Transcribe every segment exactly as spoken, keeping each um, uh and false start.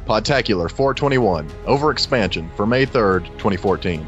Podtacular four twenty-one, Overexpansion for May third, twenty fourteen.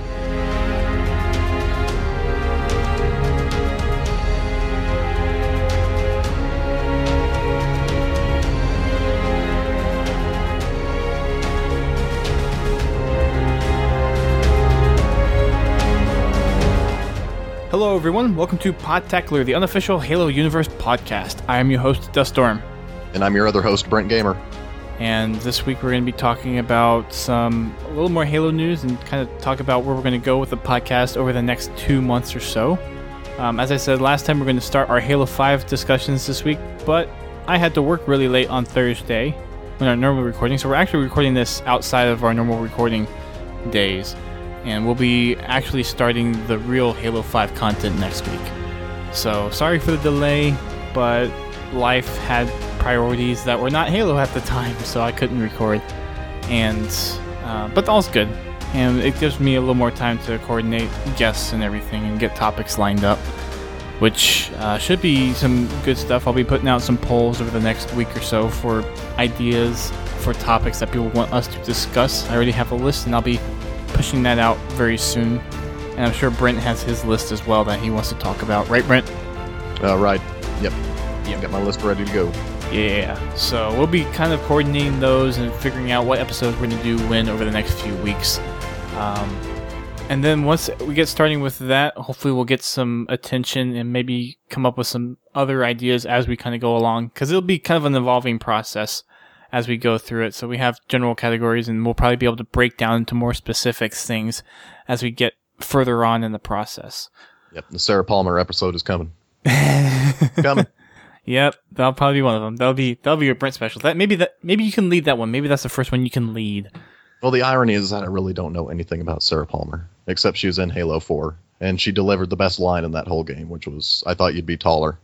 Hello everyone, welcome to Podtacular, the unofficial Halo Universe podcast. I am your host, Duststorm. And I'm your other host, Brent Gamer. And this week we're going to be talking about some, a little more Halo news and kind of talk about where we're going to go with the podcast over the next two months or so. Um, as I said last time, we're going to start our Halo five discussions this week, but I had to work really late on Thursday when our normal recording, so we're actually recording this outside of our normal recording days. And we'll be actually starting the real Halo five content next week. So, sorry for the delay, but life had priorities that were not Halo at the time, so I couldn't record. And, uh, but all's good. And it gives me a little more time to coordinate guests and everything and get topics lined up, which uh, should be some good stuff. I'll be putting out some polls over the next week or so for ideas for topics that people want us to discuss. I already have a list, and I'll be pushing that out very soon. And I'm sure Brent has his list as well that he wants to talk about. Right, Brent? Uh, right. Yep. Yep. Got my list ready to go. Yeah. So we'll be kind of coordinating those and figuring out what episodes we're going to do when over the next few weeks. Um, and then once we get starting with that, hopefully we'll get some attention and maybe come up with some other ideas as we kind of go along. Because it'll be kind of an evolving process as we go through it. So we have general categories, and we'll probably be able to break down into more specific things as we get further on in the process. Yep, the Sarah Palmer episode is coming. coming. Yep, that'll probably be one of them. That'll be that'll be your Brent special. That maybe that maybe you can lead that one. Maybe that's the first one you can lead. Well, the irony is that I really don't know anything about Sarah Palmer, except she was in Halo four, and she delivered the best line in that whole game, which was, "I thought you'd be taller."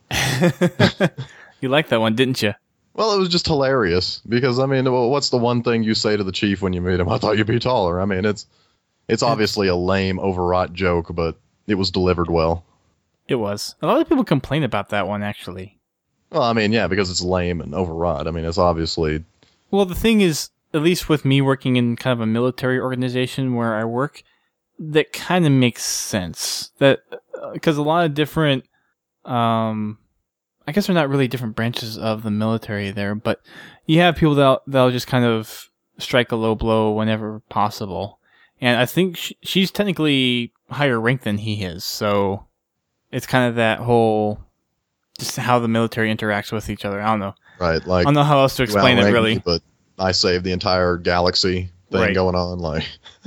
You liked that one, didn't you? Well, it was just hilarious, because, I mean, what's the one thing you say to the chief when you meet him? "I thought you'd be taller." I mean, it's it's obviously a lame, overwrought joke, but it was delivered well. It was. A lot of people complain about that one, actually. Well, I mean, yeah, because it's lame and overwrought. I mean, it's obviously... Well, the thing is, at least with me working in kind of a military organization where I work, that kind of makes sense. That because a lot of different... Um, I guess they're not really different branches of the military there, but you have people that that'll just kind of strike a low blow whenever possible. And I think sh- she's technically higher ranked than he is, so it's kind of that whole just how the military interacts with each other. I don't know. Right, like I don't know how else to explain it, really. Me, but I saved the entire galaxy thing right. going on, like.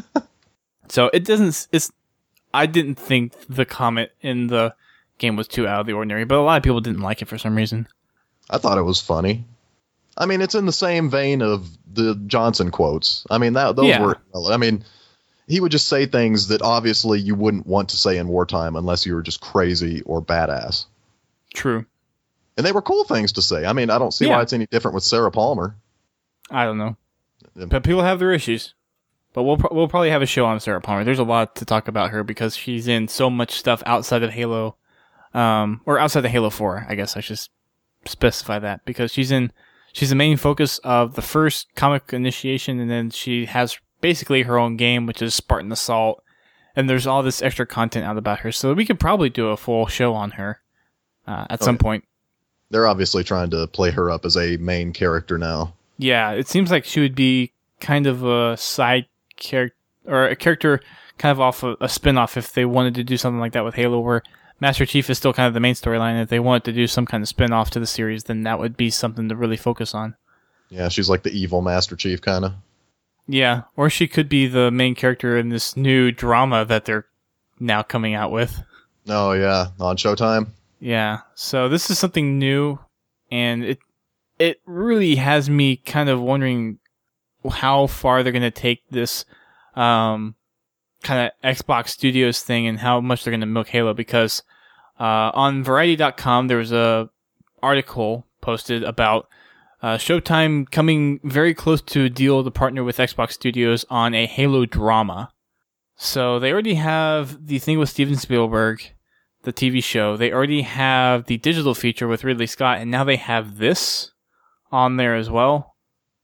So it doesn't. It's. I didn't think the comment in the game was too out of the ordinary, but a lot of people didn't like it for some reason. I thought it was funny. I mean, it's in the same vein of the Johnson quotes. I mean, that those yeah. were. I mean, he would just say things that obviously you wouldn't want to say in wartime unless you were just crazy or badass. True. And they were cool things to say. I mean, I don't see yeah. why it's any different with Sarah Palmer. I don't know. But people have their issues. But we'll pro- we'll probably have a show on Sarah Palmer. There's a lot to talk about her because she's in so much stuff outside of Halo, um, or outside of Halo four. I guess I should specify that because she's in she's the main focus of the first comic initiation, and then she has basically her own game, which is Spartan Assault. And there's all this extra content out about her, so we could probably do a full show on her uh, at okay. some point. They're obviously trying to play her up as a main character now. Yeah, it seems like she would be kind of a side character, or a character kind of off a, a spin-off if they wanted to do something like that with Halo, where Master Chief is still kind of the main storyline. If they wanted to do some kind of spin-off to the series, then that would be something to really focus on. Yeah, she's like the evil Master Chief, kind of. Yeah, or she could be the main character in this new drama that they're now coming out with. Oh, yeah, on Showtime. Yeah, so this is something new, and it it really has me kind of wondering how far they're going to take this um, kind of Xbox Studios thing and how much they're going to milk Halo, because uh, on Variety dot com there was a article posted about uh, Showtime coming very close to a deal to partner with Xbox Studios on a Halo drama. So they already have the thing with Steven Spielberg, the T V show. They already have the digital feature with Ridley Scott, and now they have this on there as well.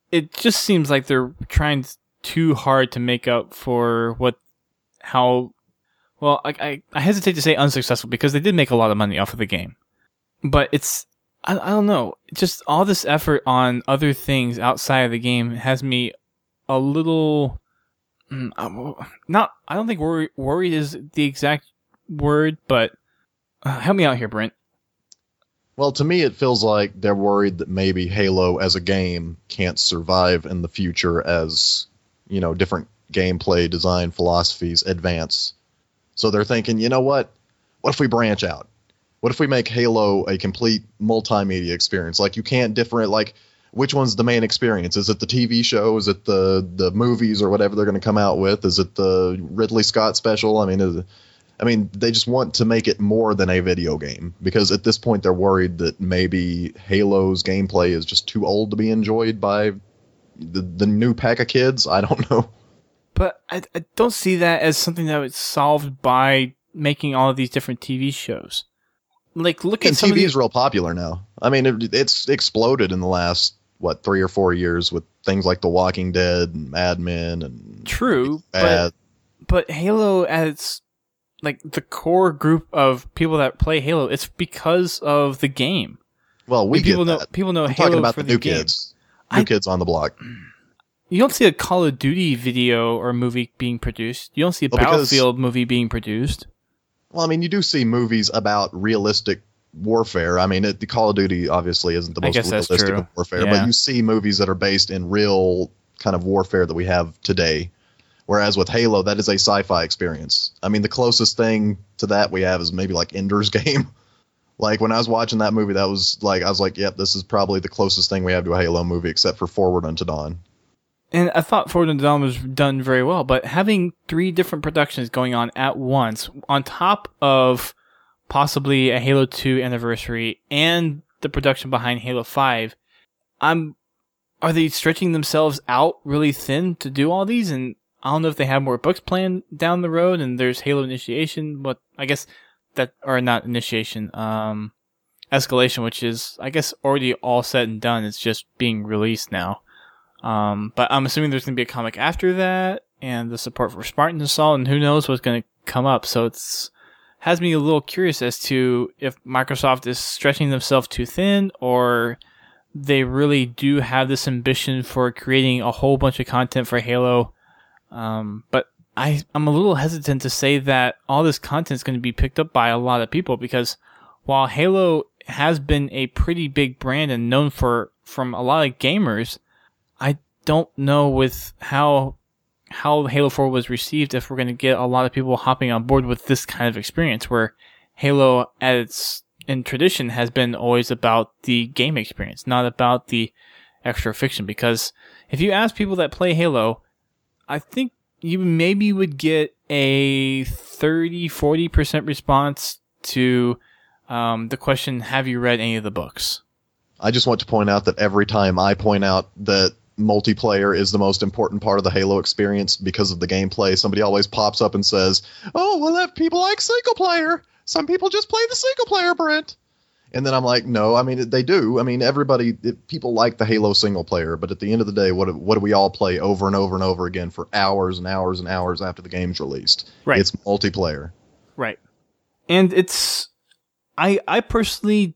it just seems like they're trying too hard to make up for what, how, well, I, I, I hesitate to say unsuccessful because they did make a lot of money off of the game. But it's, I, I don't know, just all this effort on other things outside of the game has me a little, not, I don't think worry, worried is the exact word, but uh, help me out here, Brent. Well, to me, it feels like they're worried that maybe Halo as a game can't survive in the future as, you know, different gameplay design philosophies advance. So they're thinking, you know what? What if we branch out? What if we make Halo a complete multimedia experience? Like, you can't different, like, which one's the main experience? Is it the T V show? Is it the, the movies or whatever they're going to come out with? Is it the Ridley Scott special? I mean, is it, I mean, they just want to make it more than a video game, because at this point they're worried that maybe Halo's gameplay is just too old to be enjoyed by the, the new pack of kids. I don't know. But I, I don't see that as something that was solved by making all of these different T V shows. Like, look at and some T V of is these... real popular now. I mean, it, it's exploded in the last, what, three or four years with things like The Walking Dead and Mad Men and True, but, but Halo at its, like, the core group of people that play Halo, it's because of the game. Well, we and people get know that. people know I'm Halo talking about for the the new game. kids. New I, kids on the block. You don't see a Call of Duty video or movie being produced. You don't see a well, Battlefield because, movie being produced. Well, I mean, you do see movies about realistic warfare. I mean, it, the Call of Duty obviously isn't the most realistic of warfare, yeah. but you see movies that are based in real kind of warfare that we have today. Whereas with Halo, that is a sci-fi experience. I mean, the closest thing to that we have is maybe like Ender's Game. Like, when I was watching that movie, that was like, I was like, yep, this is probably the closest thing we have to a Halo movie, except for Forward Unto Dawn. And I thought Forward Unto Dawn was done very well, but having three different productions going on at once, on top of possibly a Halo two anniversary and the production behind Halo five, I'm, are they stretching themselves out really thin to do all these? And I don't know if they have more books planned down the road, and there's Halo Initiation, but I guess that, or not Initiation, um, Escalation, which is, I guess, already all said and done. It's just being released now. Um, but I'm assuming there's going to be a comic after that, and the support for Spartan Assault, and who knows what's going to come up. So it's has me a little curious as to if Microsoft is stretching themselves too thin, or they really do have this ambition for creating a whole bunch of content for Halo. Um, but I, I'm a little hesitant to say that all this content is going to be picked up by a lot of people, because while Halo has been a pretty big brand and known for from a lot of gamers, I don't know with how how Halo four was received if we're going to get a lot of people hopping on board with this kind of experience, where Halo at its in tradition has been always about the game experience, not about the extra fiction. Because if you ask people that play Halo, I think you maybe would get a thirty, forty percent response to um, the question, have you read any of the books? I just want to point out that every time I point out that multiplayer is the most important part of the Halo experience because of the gameplay, somebody always pops up and says, oh, well, if people like single player, some people just play the single player, Brent. And then I'm like, no, I mean, they do. I mean, everybody, it, people like the Halo single player, but at the end of the day, what do, what do we all play over and over and over again for hours and hours and hours after the game's released? Right. It's multiplayer. Right. And it's, I, I personally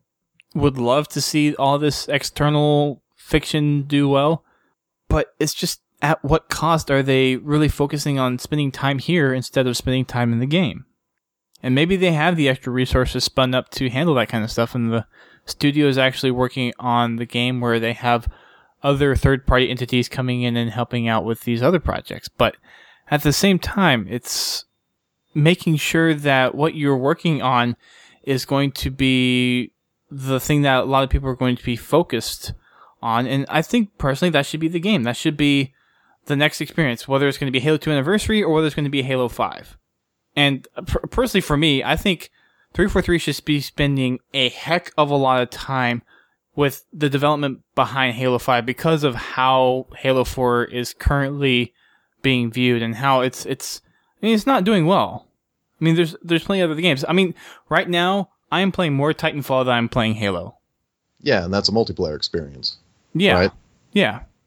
would love to see all this external fiction do well, but it's just, at what cost are they really focusing on spending time here instead of spending time in the game? And maybe they have the extra resources spun up to handle that kind of stuff, and the studio is actually working on the game where they have other third-party entities coming in and helping out with these other projects. But at the same time, it's making sure that what you're working on is going to be the thing that a lot of people are going to be focused on. And I think personally that should be the game. That should be the next experience, whether it's going to be Halo two Anniversary or whether it's going to be Halo five. And per- personally for me, I think three forty-three should be spending a heck of a lot of time with the development behind Halo five because of how Halo four is currently being viewed and how it's, it's, I mean, it's not doing well. I mean, there's, there's plenty of other games. I mean, right now, I am playing more Titanfall than I'm playing Halo. Yeah, and that's a multiplayer experience. Yeah. Right? Yeah.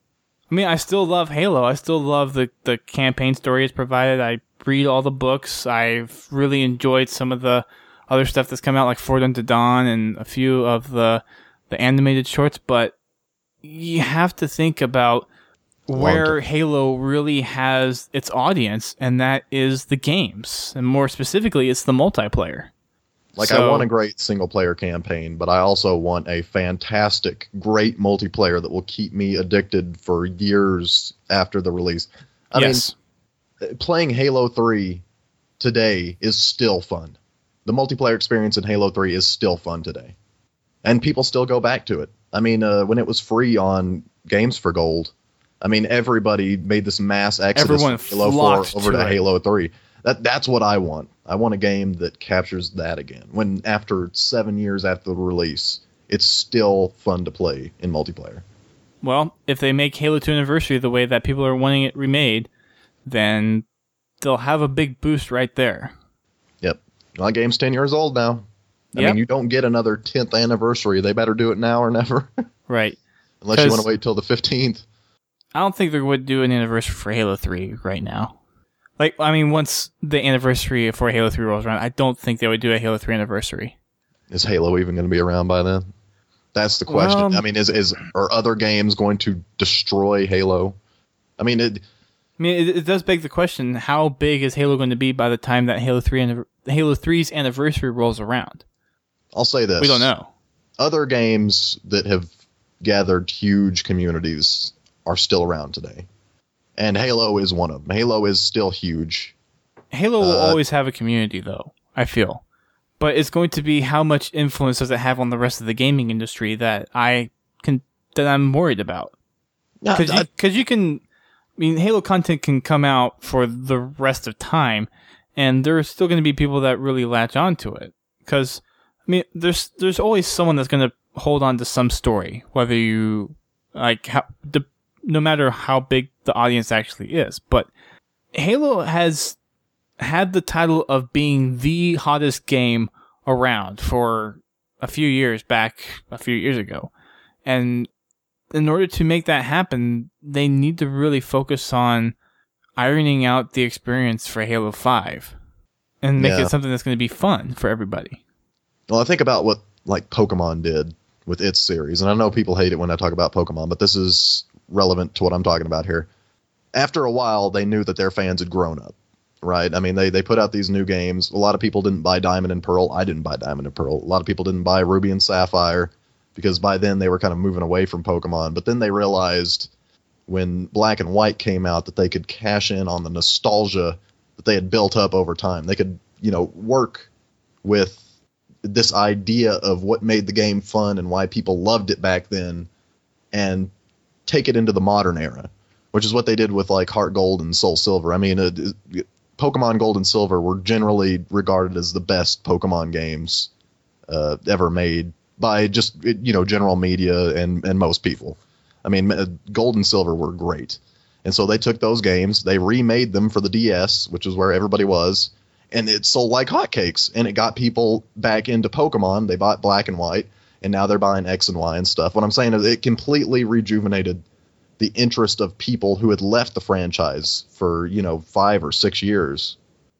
I mean, I still love Halo. I still love the, the campaign story it's provided. I read all the books. I've really enjoyed some of the other stuff that's come out, like Forward Unto Dawn and a few of the the animated shorts. But you have to think about where Halo really has its audience, and that is the games. And more specifically, it's the multiplayer. Like, so, I want a great single-player campaign, but I also want a fantastic, great multiplayer that will keep me addicted for years after the release. I yes. mean, playing Halo three today is still fun. The multiplayer experience in Halo three is still fun today. And people still go back to it. I mean, uh, when it was free on Games for Gold, I mean, everybody made this mass exodus Everyone from Halo four over to, to Halo three. That That's what I want. I want a game that captures that again. When after seven years after the release, it's still fun to play in multiplayer. Well, if they make Halo two Anniversary the way that people are wanting it remade, then they'll have a big boost right there. Yep. Well, that game's ten years old now. I yep. mean, you don't get another tenth anniversary. They better do it now or never. Right. Unless you want to wait till the fifteenth. I don't think they would do an anniversary for Halo three right now. Like, I mean, once the anniversary for Halo three rolls around, I don't think they would do a Halo three anniversary. Is Halo even going to be around by then? That's the question. Well, I mean, is is are other games going to destroy Halo? I mean, it. I mean, it, it does beg the question: how big is Halo going to be by the time that Halo three Halo three's anniversary rolls around? I'll say this: we don't know. Other games that have gathered huge communities are still around today. And Halo is one of them. Halo is still huge. Halo will uh, always have a community, though, I feel. But it's going to be how much influence does it have on the rest of the gaming industry that I can that I'm worried about. Because you, 'cause you can... I mean, Halo content can come out for the rest of time, and there's still going to be people that really latch onto it. Because, I mean, there's there's always someone that's going to hold on to some story, whether you... like how the no matter how big the audience actually is. But Halo has had the title of being the hottest game around for a few years back, a few years ago. And in order to make that happen, they need to really focus on ironing out the experience for Halo five and make yeah. it something that's going to be fun for everybody. Well, I think about what like Pokemon did with its series, and I know people hate it when I talk about Pokemon, but this is relevant to what I'm talking about here. After a while, they knew that their fans had grown up, right? I mean, they, they put out these new games. A lot of people didn't buy Diamond and Pearl. I didn't buy Diamond and Pearl. A lot of people didn't buy Ruby and Sapphire because by then they were kind of moving away from Pokemon. But then they realized when Black and White came out that they could cash in on the nostalgia that they had built up over time. They could, you know, work with this idea of what made the game fun and why people loved it back then and take it into the modern era, which is what they did with like Heart Gold and Soul Silver. I mean, uh, Pokemon Gold and Silver were generally regarded as the best Pokemon games uh, ever made by just, you know, general media and, and most people. I mean, uh, Gold and Silver were great. And so they took those games, they remade them for the D S, which is where everybody was, and it sold like hotcakes, and it got people back into Pokemon. They bought Black and White, and now they're buying X and Y and stuff. What I'm saying is it completely rejuvenated the interest of people who had left the franchise for, you know, five or six years.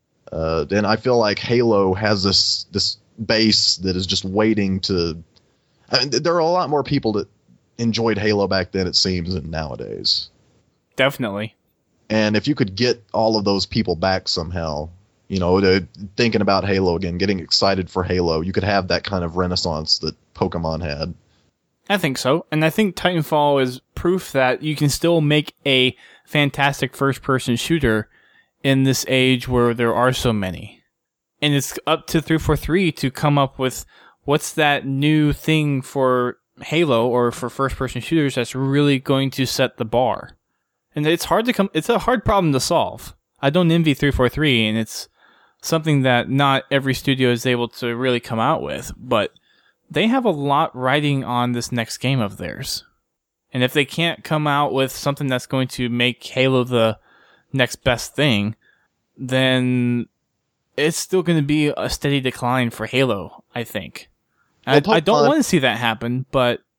Uh, and I feel like Halo has this this base that is just waiting to... I mean, there are a lot more people that enjoyed Halo back then, it seems, than nowadays. Definitely. And if you could get all of those people back somehow... You know, to, thinking about Halo again, getting excited for Halo, you could have that kind of renaissance that Pokemon had. I think so. And I think Titanfall is proof that you can still make a fantastic first-person shooter in this age where there are so many. And it's up to three forty-three to come up with what's that new thing for Halo or for first-person shooters that's really going to set the bar. And it's hard to come. It's a hard problem to solve. I don't envy three forty-three, and it's something that not every studio is able to really come out with, but they have a lot riding on this next game of theirs. And if they can't come out with something that's going to make Halo the next best thing, then it's still going to be a steady decline for Halo, I think. Well, I, Pokemon, I don't want to see that happen, but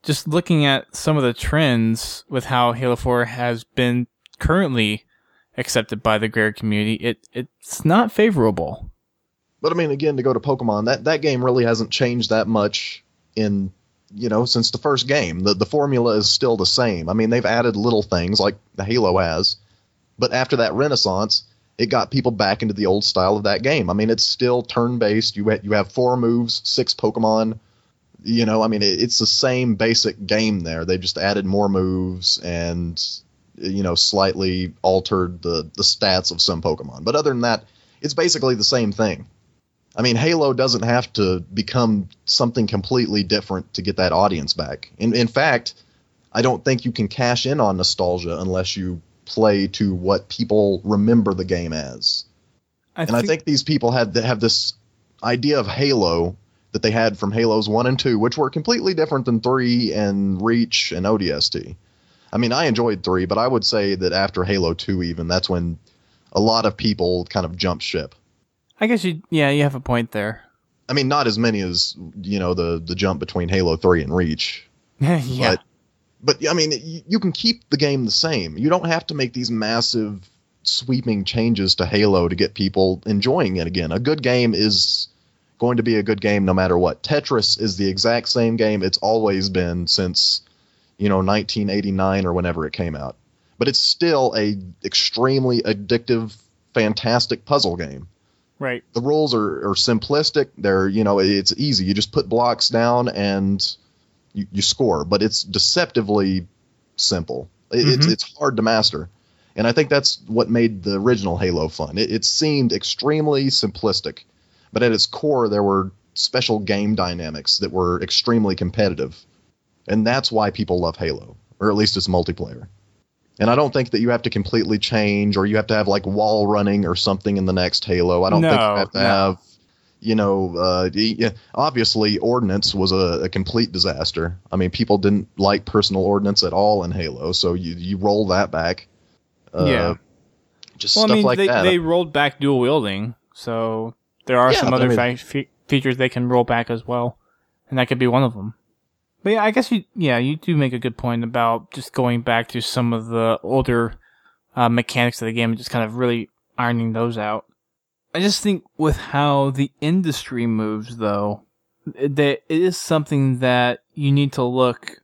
just looking at some of the trends with how Halo four has been currently accepted by the greater community, it it's not favorable. But I mean, again, to go to Pokemon, that, that game really hasn't changed that much in, you know, since the first game. The the formula is still the same. I mean, they've added little things like the Halo has, but after that renaissance, it got people back into the old style of that game. I mean, it's still turn-based. You, ha- you have four moves, six Pokemon. You know, I mean, it, it's the same basic game there. They just added more moves and, you know, slightly altered the, the stats of some Pokemon. But other than that, it's basically the same thing. I mean, Halo doesn't have to become something completely different to get that audience back. In, in fact, I don't think you can cash in on nostalgia unless you play to what people remember the game as. I and think- I think these people had have this idea of Halo that they had from Halos one and two, which were completely different than three and Reach and O D S T. I mean, I enjoyed three, but I would say that after Halo two even, that's when a lot of people kind of jumped ship. I guess you, yeah, you have a point there. I mean, not as many as, you know, the, the jump between Halo three and Reach. yeah. But, but, I mean, you, you can keep the game the same. You don't have to make these massive, sweeping changes to Halo to get people enjoying it again. A good game is going to be a good game no matter what. Tetris is the exact same game it's always been since, you know, nineteen eighty-nine or whenever it came out. But it's still a extremely addictive, fantastic puzzle game. Right. The rules are, are simplistic. They're, you know, it's easy. You just put blocks down and you, you score. But it's deceptively simple. It, mm-hmm. It's it's hard to master. And I think that's what made the original Halo fun. It, it seemed extremely simplistic. But at its core, there were special game dynamics that were extremely competitive. And that's why people love Halo, or at least its multiplayer. And I don't think that you have to completely change, or you have to have like wall running or something in the next Halo. I don't no, think you have to no. have, you know, uh, obviously Ordnance was a, a complete disaster. I mean, people didn't like personal ordnance at all in Halo, so you, you roll that back. Uh, yeah. Just well, stuff I mean, like they, that. They rolled back dual wielding, so there are Yeah, some but other I mean- fa- fe- features they can roll back as well, and that could be one of them. But yeah, I guess you yeah you do make a good point about just going back to some of the older uh, mechanics of the game and just kind of really ironing those out. I just think with how the industry moves, though, it, it is something that you need to look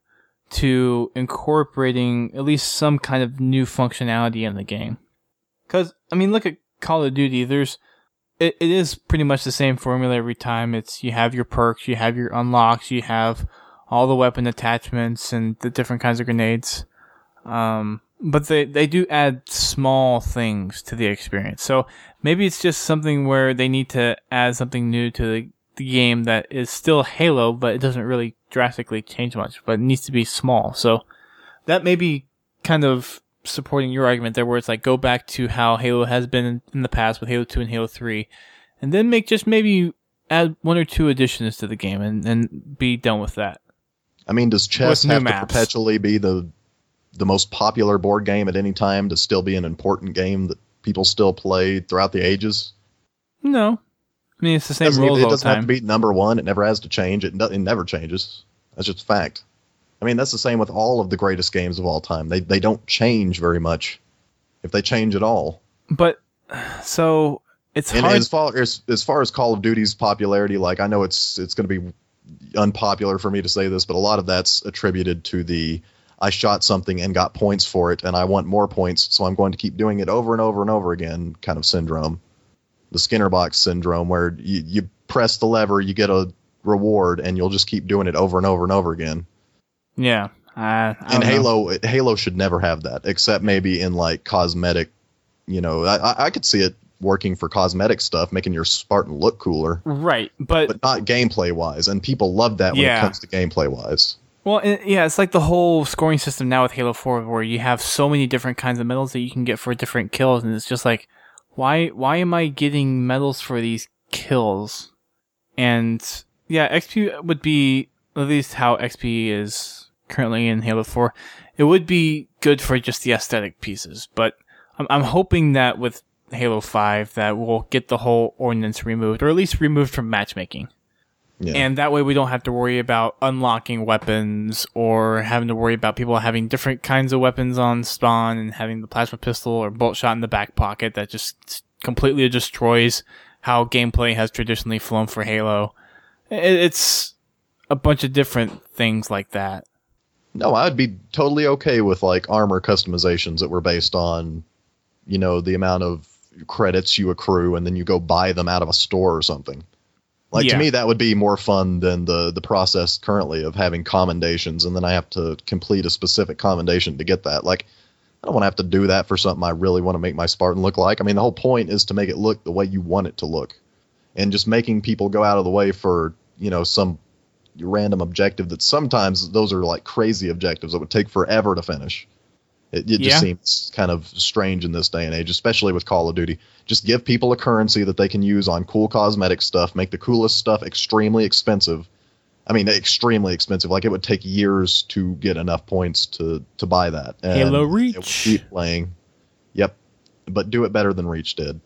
to incorporating at least some kind of new functionality in the game. Because, I mean, look at Call of Duty. There's it, it is pretty much the same formula every time. It's you have your perks, you have your unlocks, you have all the weapon attachments and the different kinds of grenades. Um, but they, they do add small things to the experience. So maybe it's just something where they need to add something new to the, the game that is still Halo, but it doesn't really drastically change much, but it needs to be small. So that may be kind of supporting your argument there, where it's like go back to how Halo has been in the past with Halo two and Halo three, and then make just maybe add one or two additions to the game and, and be done with that. I mean, does chess With new have to maps. perpetually be the the most popular board game at any time to still be an important game that people still play throughout the ages? No. I mean, it's the same Doesn't rules even- all it the doesn't have time. to be number one. It never has to change. It, no- it never changes. That's just a fact. I mean, that's the same with all of the greatest games of all time. They they don't change very much, if they change at all. But, so, it's And hard. as far as as far as Call of Duty's popularity, like I know it's it's going to be unpopular for me to say this, but a lot of that's attributed to the I shot something and got points for it, and I want more points, so I'm going to keep doing it over and over and over again kind of syndrome. The Skinner box syndrome, where you, you press the lever, you get a reward, and you'll just keep doing it over and over and over again. Yeah. I, I And don't know. Halo Halo should never have that, except maybe in like cosmetic, you know, I, I- I could see it working for cosmetic stuff, making your Spartan look cooler, Right. But, but not gameplay wise. And people love that when Yeah. it comes to gameplay wise. well, it, yeah, it's like the whole scoring system now with Halo four, where you have so many different kinds of medals that you can get for different kills, and it's just like, why, why am I getting medals for these kills? And yeah, X P would be, at least how X P is currently in Halo four, it would be good for just the aesthetic pieces, but I'm, I'm hoping that with Halo five that we'll get the whole ordinance removed, or at least removed from matchmaking. Yeah. And that way we don't have to worry about unlocking weapons or having to worry about people having different kinds of weapons on spawn and having the plasma pistol or bolt shot in the back pocket that just completely destroys how gameplay has traditionally flown for Halo. It's a bunch of different things like that. No, I'd be totally okay with like armor customizations that were based on, you know, the amount of credits you accrue and then you go buy them out of a store or something. Like, yeah. to me, that would be more fun than the, the process currently of having commendations, and then I have to complete a specific commendation to get that. Like, I don't want to have to do that for something I really want to make my Spartan look like. I mean, the whole point is to make it look the way you want it to look. And just making people go out of the way for, you know, some random objective that sometimes those are, like, crazy objectives that would take forever to finish. It, it yeah. just seems kind of strange in this day and age, especially with Call of Duty. Just give people a currency that they can use on cool cosmetic stuff, make the coolest stuff extremely expensive. I mean, extremely expensive. Like, it would take years to get enough points to, to buy that. And Halo Reach. It would keep playing. Yep. But do it better than Reach did.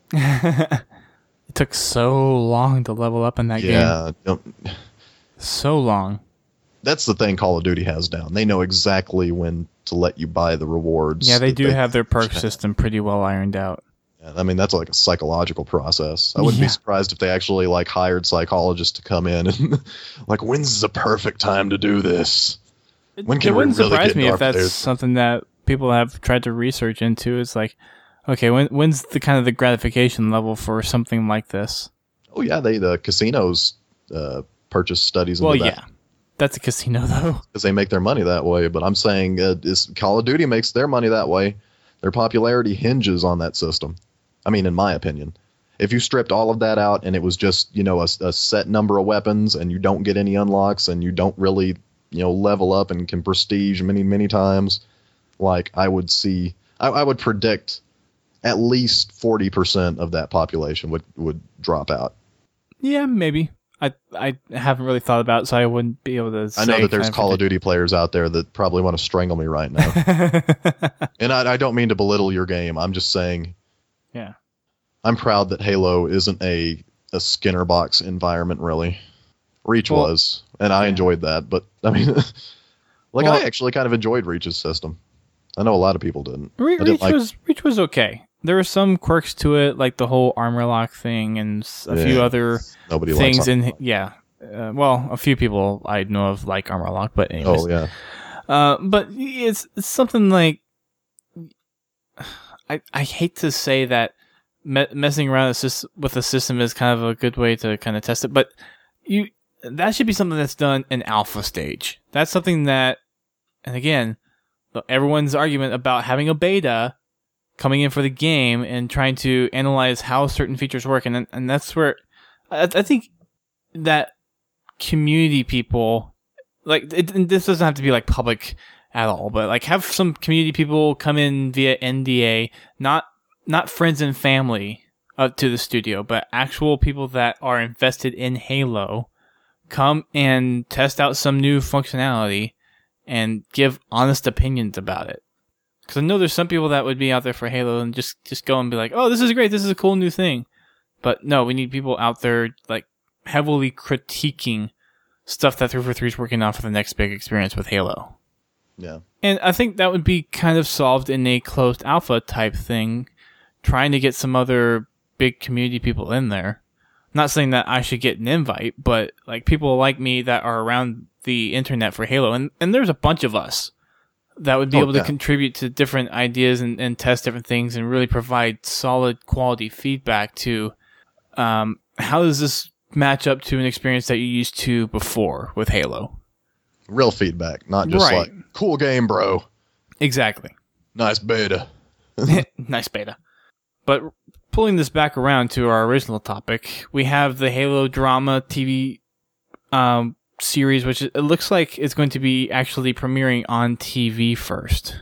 It took so long to level up in that yeah, game. Yeah. So long. That's the thing Call of Duty has down. They know exactly when to let you buy the rewards. Yeah, they do they, have their perk system pretty well ironed out. Yeah, I mean, that's like a psychological process. I wouldn't yeah. be surprised if they actually like hired psychologists to come in and like, when's the perfect time to do this? When can it wouldn't we really surprise get me if that's players? something that people have tried to research into. It's like, okay, when when's the kind of the gratification level for something like this? Oh yeah, they the casinos uh, purchase studies into well, that. yeah. That's a casino, though. Because they make their money that way. But I'm saying uh, is Call of Duty makes their money that way. Their popularity hinges on that system. I mean, in my opinion. If you stripped all of that out and it was just, you know, a, a set number of weapons and you don't get any unlocks and you don't really, you know, level up and can prestige many, many times, like, I would see... I, I would predict at least forty percent of that population would, would drop out. Yeah, maybe. I I haven't really thought about it, so I wouldn't be able to say. I know that there's kind of Call of Duty players out there that probably want to strangle me right now. And I, I don't mean to belittle your game. I'm just saying, yeah, I'm proud that Halo isn't a, a Skinner box environment, really. Reach well, was, and I yeah. enjoyed that. But, I mean, like, well, I actually kind of enjoyed Reach's system. I know a lot of people didn't. Re- I didn't Reach, like, was, Reach was okay. There were some quirks to it, like the whole armor lock thing and a yeah, few other nobody things. likes in Yeah. Uh, well, a few people I know of like armor lock, but anyways. Oh, yeah. Uh, but it's, it's something like... I I hate to say that me- messing around with a system is kind of a good way to kind of test it, but you that should be something that's done in alpha stage. That's something that, and again, everyone's argument about having a beta coming in for the game and trying to analyze how certain features work, and and that's where I, I think that community people, like, it, this doesn't have to be like public at all, but like have some community people come in via N D A, not not friends and family up to the studio, but actual people that are invested in Halo come and test out some new functionality and give honest opinions about it. Because I know there's some people that would be out there for Halo and just, just go and be like, oh, this is great, this is a cool new thing. But no, we need people out there like heavily critiquing stuff that three forty-three is working on for the next big experience with Halo. Yeah. And I think that would be kind of solved in a closed alpha type thing, trying to get some other big community people in there. I'm not saying that I should get an invite, but like people like me that are around the internet for Halo, and, and there's a bunch of us that would be oh, able yeah. to contribute to different ideas and, and test different things and really provide solid quality feedback to um, how does this match up to an experience that you used to before with Halo. Real feedback, not just Right. like, cool game, bro. Exactly. Nice beta. Nice beta. But pulling this back around to our original topic, we have the Halo drama T V um, series, which it looks like it's going to be actually premiering on T V first,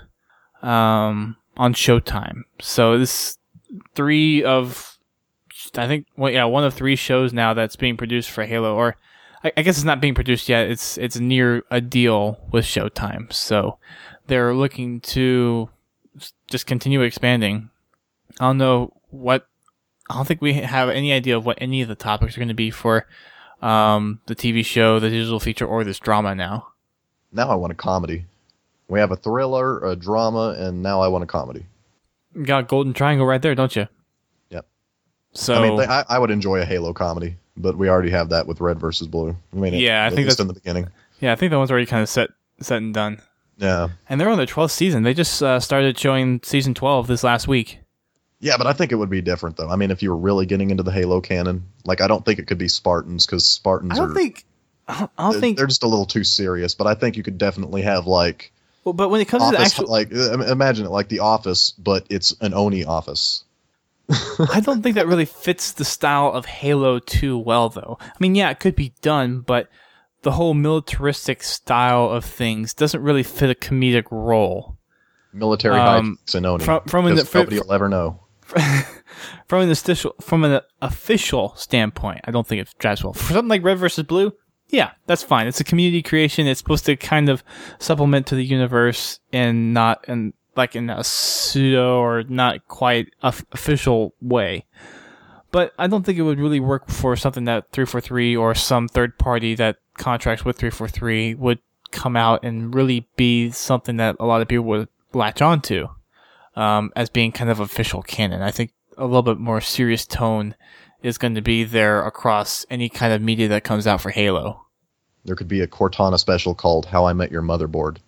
um, on Showtime. So this three of, I think, well, yeah, one of three shows now that's being produced for Halo, or I, I guess it's not being produced yet. It's it's near a deal with Showtime, so they're looking to just continue expanding. I don't know what. I don't think we have any idea of what any of the topics are going to be for um, the T V show, the digital feature, or this drama now. Now I want a comedy. We have a thriller, a drama, and now I want a comedy. You got Golden Triangle right there, don't you? Yep. So I mean, they, I, I would enjoy a Halo comedy, but we already have that with Red versus Blue. I mean, yeah, it, I think that's in the beginning. Yeah, I think that one's already kind of set, set and done. Yeah. And they're on their twelfth season. They just uh, started showing season twelve this last week. Yeah, but I think it would be different, though. I mean, if you were really getting into the Halo canon, like, I don't think it could be Spartans, because Spartans I don't are... think... I don't, I don't they're, think... They're just a little too serious, but I think you could definitely have, like... Well, but when it comes office, to the actual... like, imagine it like The Office, but it's an Oni office. I don't think that really fits the style of Halo too well, though. I mean, yeah, it could be done, but the whole militaristic style of things doesn't really fit a comedic role. Military um, hijinks and Oni. From, from an, nobody will ever know. From an official, from an official standpoint, I don't think it drives well. For something like Red versus Blue, yeah, that's fine. It's a community creation. It's supposed to kind of supplement to the universe and not in like in a pseudo or not quite official way. But I don't think it would really work for something that three forty-three or some third party that contracts with three forty-three would come out and really be something that a lot of people would latch onto um, as being kind of official canon. I think a little bit more serious tone is going to be there across any kind of media that comes out for Halo. There could be a Cortana special called How I Met Your Motherboard.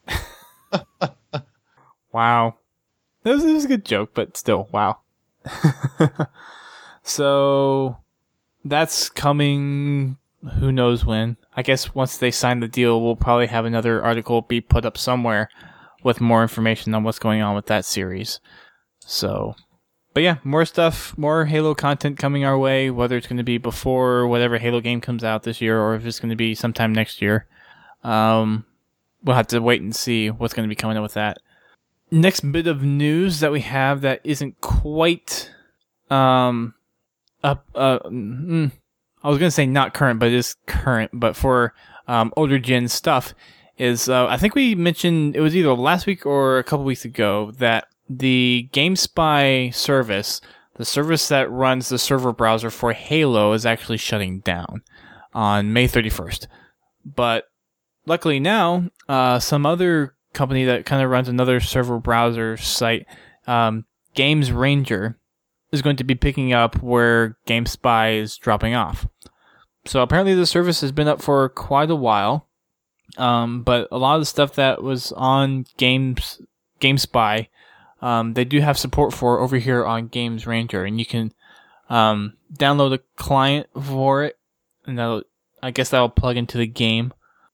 Wow. That was, that was a good joke, but still, wow. So, that's coming who knows when. I guess once they sign the deal, we'll probably have another article be put up somewhere with more information on what's going on with that series. So, but yeah, more stuff, more Halo content coming our way, whether it's going to be before whatever Halo game comes out this year or if it's going to be sometime next year. Um, we'll have to wait and see what's going to be coming up with that. Next bit of news that we have that isn't quite um up uh mm, I was going to say not current, but it is current, but for um older gen stuff is uh, I think we mentioned it was either last week or a couple weeks ago that the GameSpy service, the service that runs the server browser for Halo, is actually shutting down on May thirty-first. But luckily now, uh, some other company that kind of runs another server browser site, um, Games Ranger, is going to be picking up where GameSpy is dropping off. So apparently the service has been up for quite a while, um, but a lot of the stuff that was on Games GameSpy, um, they do have support for over here on Games Ranger, and you can um, download a client for it, and that'll, I guess that'll plug into the game.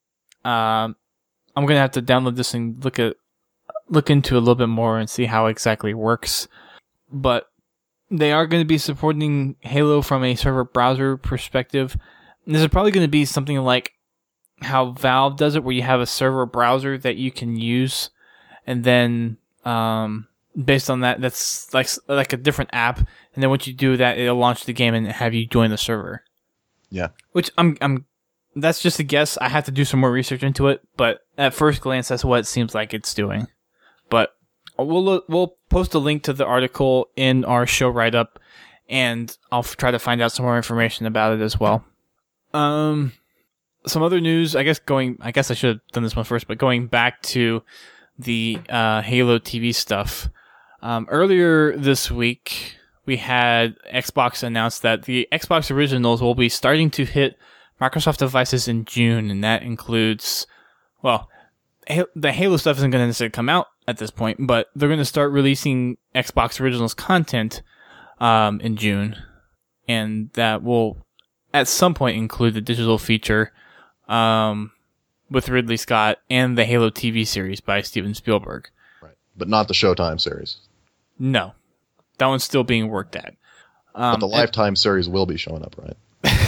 Um, I'm gonna have to download this and look at look into it a little bit more and see how it exactly works. But they are going to be supporting Halo from a server browser perspective. And this is probably going to be something like how Valve does it, where you have a server browser that you can use, and then um, based on that, that's like like a different app. And then once you do that, it'll launch the game and have you join the server. Yeah. Which I'm I'm. That's just a guess. I have to do some more research into it, but at first glance, that's what it seems like it's doing. But we'll we'll post a link to the article in our show write-up, and I'll try to find out some more information about it as well. Um, some other news. I guess going. I guess I should have done this one first, but going back to the uh, Halo T V stuff. Um, earlier this week, we had Xbox announce that the Xbox Originals will be starting to hit Microsoft devices in June, and that includes, well, the Halo stuff isn't going to necessarily come out at this point, but they're going to start releasing Xbox Originals content um, in June, and that will at some point include the digital feature um, with Ridley Scott and the Halo T V series by Steven Spielberg. Right, but not the Showtime series. No, that one's still being worked at. Um, but the Lifetime and- series will be showing up, right?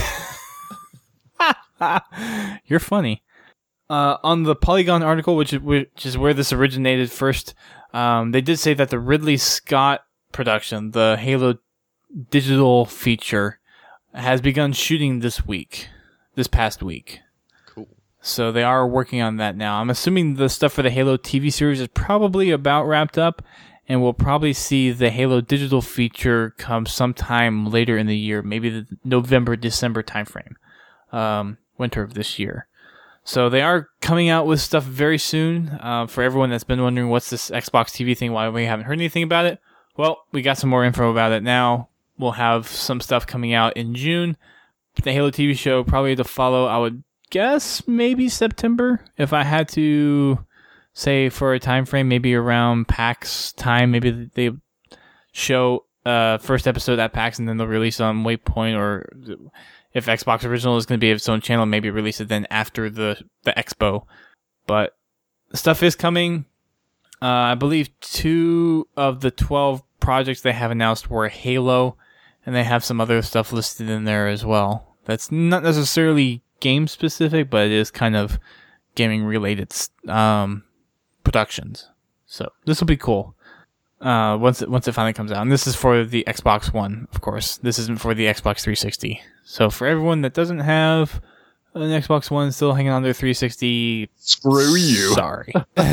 You're funny. Uh, on the Polygon article, which is, which is where this originated first, um, they did say that the Ridley Scott production, the Halo digital feature, has begun shooting this week, this past week. Cool. So they are working on that now. I'm assuming the stuff for the Halo T V series is probably about wrapped up, and we'll probably see the Halo digital feature come sometime later in the year, maybe the November, December timeframe. um, winter of this year. So they are coming out with stuff very soon. Uh, for everyone that's been wondering what's this Xbox T V thing, why we haven't heard anything about it, well, we got some more info about it now. We'll have some stuff coming out in June. The Halo T V show probably to follow, I would guess maybe September. If I had to say for a time frame, maybe around PAX time, maybe they show uh first episode at PAX and then they'll release on Waypoint, or if Xbox Original is going to be its own channel, maybe release it then after the, the expo. But stuff is coming. Uh, I believe two of the twelve projects they have announced were Halo, and they have some other stuff listed in there as well. That's not necessarily game specific, but it is kind of gaming related um, productions. So this will be cool. Uh, once it, once it finally comes out. And this is for the Xbox One, of course. This isn't for the Xbox three sixty. So for everyone that doesn't have an Xbox One still hanging on their three sixty, screw you. Sorry.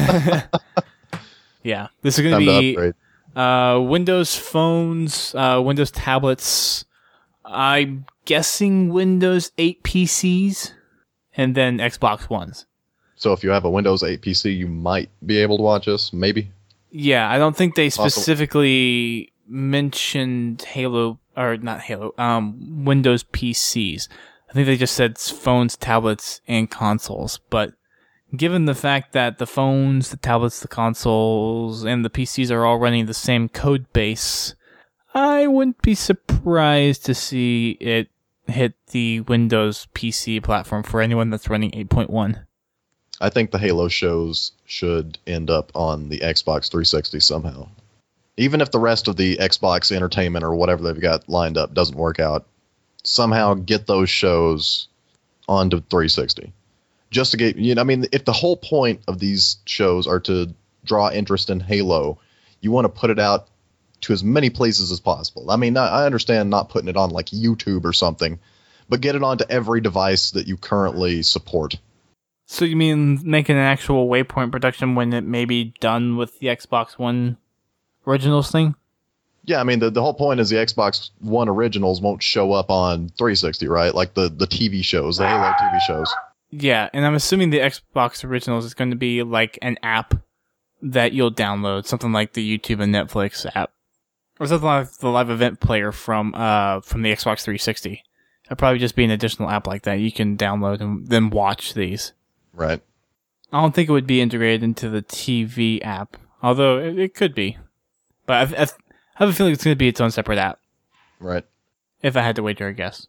Yeah, this is going to be uh, Windows phones, uh, Windows tablets, I'm guessing Windows eight P Cs, and then Xbox Ones. So if you have a Windows eight P C, you might be able to watch this, maybe? Yeah, I don't think they specifically awesome. mentioned Halo, or not Halo, um, Windows P Cs. I think they just said phones, tablets, and consoles. But given the fact that the phones, the tablets, the consoles, and the P Cs are all running the same code base, I wouldn't be surprised to see it hit the Windows P C platform for anyone that's running eight point one. I think the Halo shows should end up on the Xbox three sixty somehow. Even if the rest of the Xbox entertainment or whatever they've got lined up doesn't work out, somehow get those shows onto three sixty. Just to get, you know, I mean, if the whole point of these shows are to draw interest in Halo, you want to put it out to as many places as possible. I mean, I understand not putting it on like YouTube or something, but get it onto every device that you currently support. So you mean making an actual Waypoint production when it may be done with the Xbox One Originals thing? Yeah, I mean, the, the whole point is the Xbox One Originals won't show up on three sixty, right? Like the, the T V shows, the Halo T V shows. Yeah, and I'm assuming the Xbox Originals is going to be like an app that you'll download, something like the YouTube and Netflix app. Or something like the live event player from uh from the Xbox three sixty. It'll probably just be an additional app like that you can download and then watch these. Right. I don't think it would be integrated into the T V app, although it, it could be. But I, I have a feeling it's going to be its own separate app. Right. If I had to wager a guess.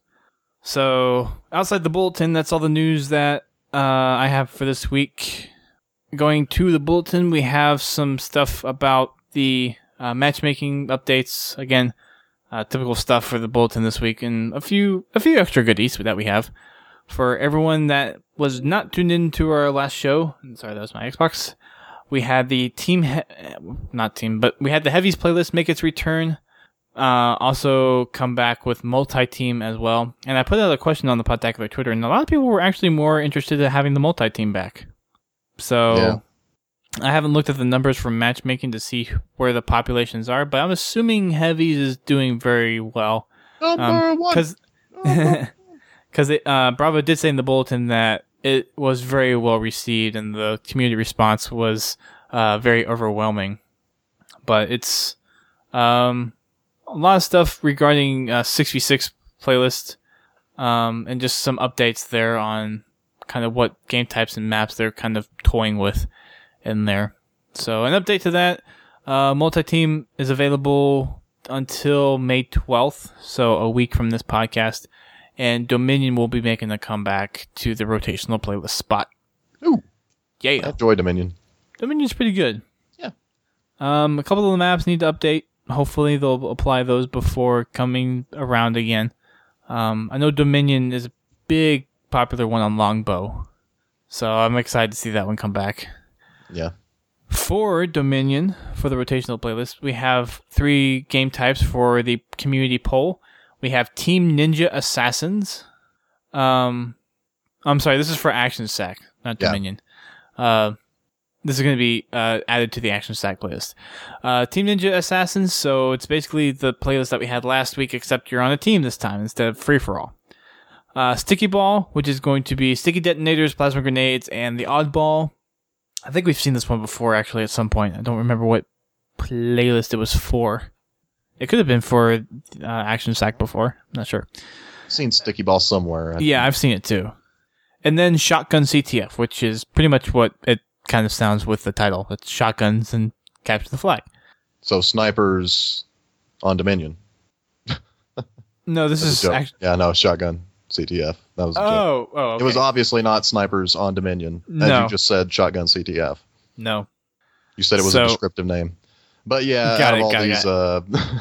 So, outside the bulletin, that's all the news that uh, I have for this week. Going to the bulletin, we have some stuff about the uh, matchmaking updates. Again, uh, typical stuff for the bulletin this week, and a few a few extra goodies that we have. For everyone that was not tuned into our last show, sorry, that was my Xbox, we had the team, he- not team, but we had the Heavies playlist make its return. Uh, also come back with multi-team as well. And I put out a question on the Podtacular Twitter, and a lot of people were actually more interested in having the multi-team back. So, yeah. I haven't looked at the numbers from matchmaking to see where the populations are, but I'm assuming Heavies is doing very well. Number um, one! Because uh, Bravo did say in the bulletin that it was very well received, and the community response was uh, very overwhelming. But it's... Um, a lot of stuff regarding uh, six v six playlist, um, and just some updates there on kind of what game types and maps they're kind of toying with in there. So an update to that, uh, multi-team is available until May twelfth, so a week from this podcast, and Dominion will be making a comeback to the rotational playlist spot. Ooh. Yeah. I enjoy Dominion. Dominion's pretty good. Yeah. Um, a couple of the maps need to update. Hopefully they'll apply those before coming around again. Um, I know Dominion is a big popular one on Longbow, so I'm excited to see that one come back. Yeah. For Dominion, for the rotational playlist, we have three game types for the community poll. We have Team Ninja Assassins. Um, I'm sorry, this is for Action Sack, not yeah. Dominion. Uh, This is going to be uh, added to the Action Stack playlist. Uh, Team Ninja Assassins, so it's basically the playlist that we had last week, except you're on a team this time instead of free-for-all. Uh, Sticky Ball, which is going to be sticky detonators, plasma grenades, and the Oddball. I think we've seen this one before, actually, at some point. I don't remember what playlist it was for. It could have been for uh, Action Sack before. I'm not sure. I've seen Sticky Ball somewhere. I Yeah, think. I've seen it too. And then Shotgun C T F, which is pretty much what it kind of sounds with the title. It's shotguns and capture the flag. So snipers on Dominion. No, this That's a is joke. actually... Yeah, no, shotgun C T F. That was a joke. Oh, oh, okay. It was obviously not snipers on Dominion, as No. you just said, shotgun C T F. No. You said it was So- a descriptive name. But yeah, Got out it, of all got it, these, uh,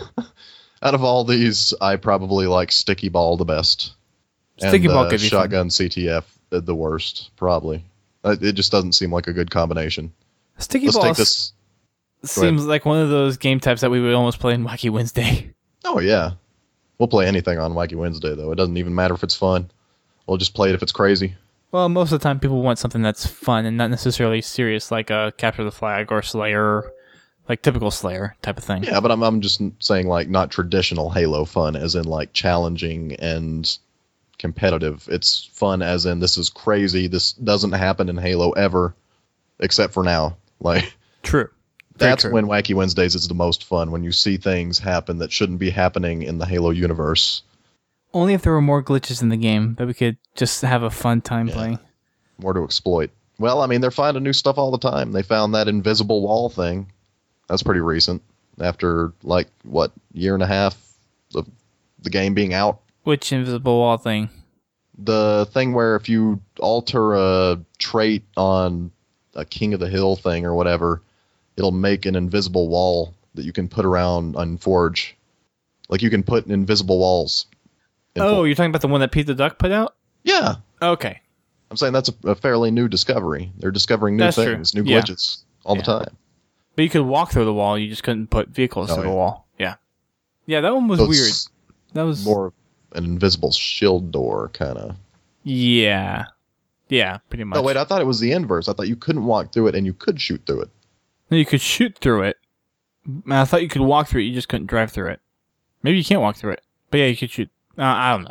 out of all these, I probably like Sticky Ball the best. Sticky and, Ball uh, could be fun. shotgun C T F the, the worst, probably. Uh, It just doesn't seem like a good combination. Sticky Let's Ball take this. seems like one of those game types that we would almost play in Wacky Wednesday. Oh yeah, we'll play anything on Wacky Wednesday though. It doesn't even matter if it's fun. We'll just play it if it's crazy. Well, most of the time people want something that's fun and not necessarily serious, like a Capture the Flag or Slayer, like typical Slayer type of thing. Yeah, but I'm I'm just saying like not traditional Halo fun, as in like challenging and competitive. It's fun as in this is crazy. This doesn't happen in Halo ever, except for now. Like True. Very that's true. when Wacky Wednesdays is the most fun, when you see things happen that shouldn't be happening in the Halo universe. Only if there were more glitches in the game that we could just have a fun time Yeah. playing. More to exploit. Well, I mean, they're finding new stuff all the time. They found that invisible wall thing. That's pretty recent. After, like, what, year and a half of the game being out? Which invisible wall thing? The thing where if you alter a trait on a King of the Hill thing or whatever, it'll make an invisible wall that you can put around on Forge. Like, you can put invisible walls. in Oh, Forge. you're talking about the one that Pete the Duck put out? Yeah. Okay. I'm saying that's a, a fairly new discovery. They're discovering new That's true. things, new Yeah. glitches all Yeah. the time. But you could walk through the wall, you just couldn't put vehicles Oh, through the yeah. wall. Yeah. Yeah, that one was So weird. it's That was... more of an invisible shield door, kind of. Yeah. Yeah, pretty much. No, wait, I thought it was the inverse. I thought you couldn't walk through it and you could shoot through it. No, you could shoot through it. I thought you could walk through it, you just couldn't drive through it. Maybe you can't walk through it. But yeah, you could shoot. Uh, I don't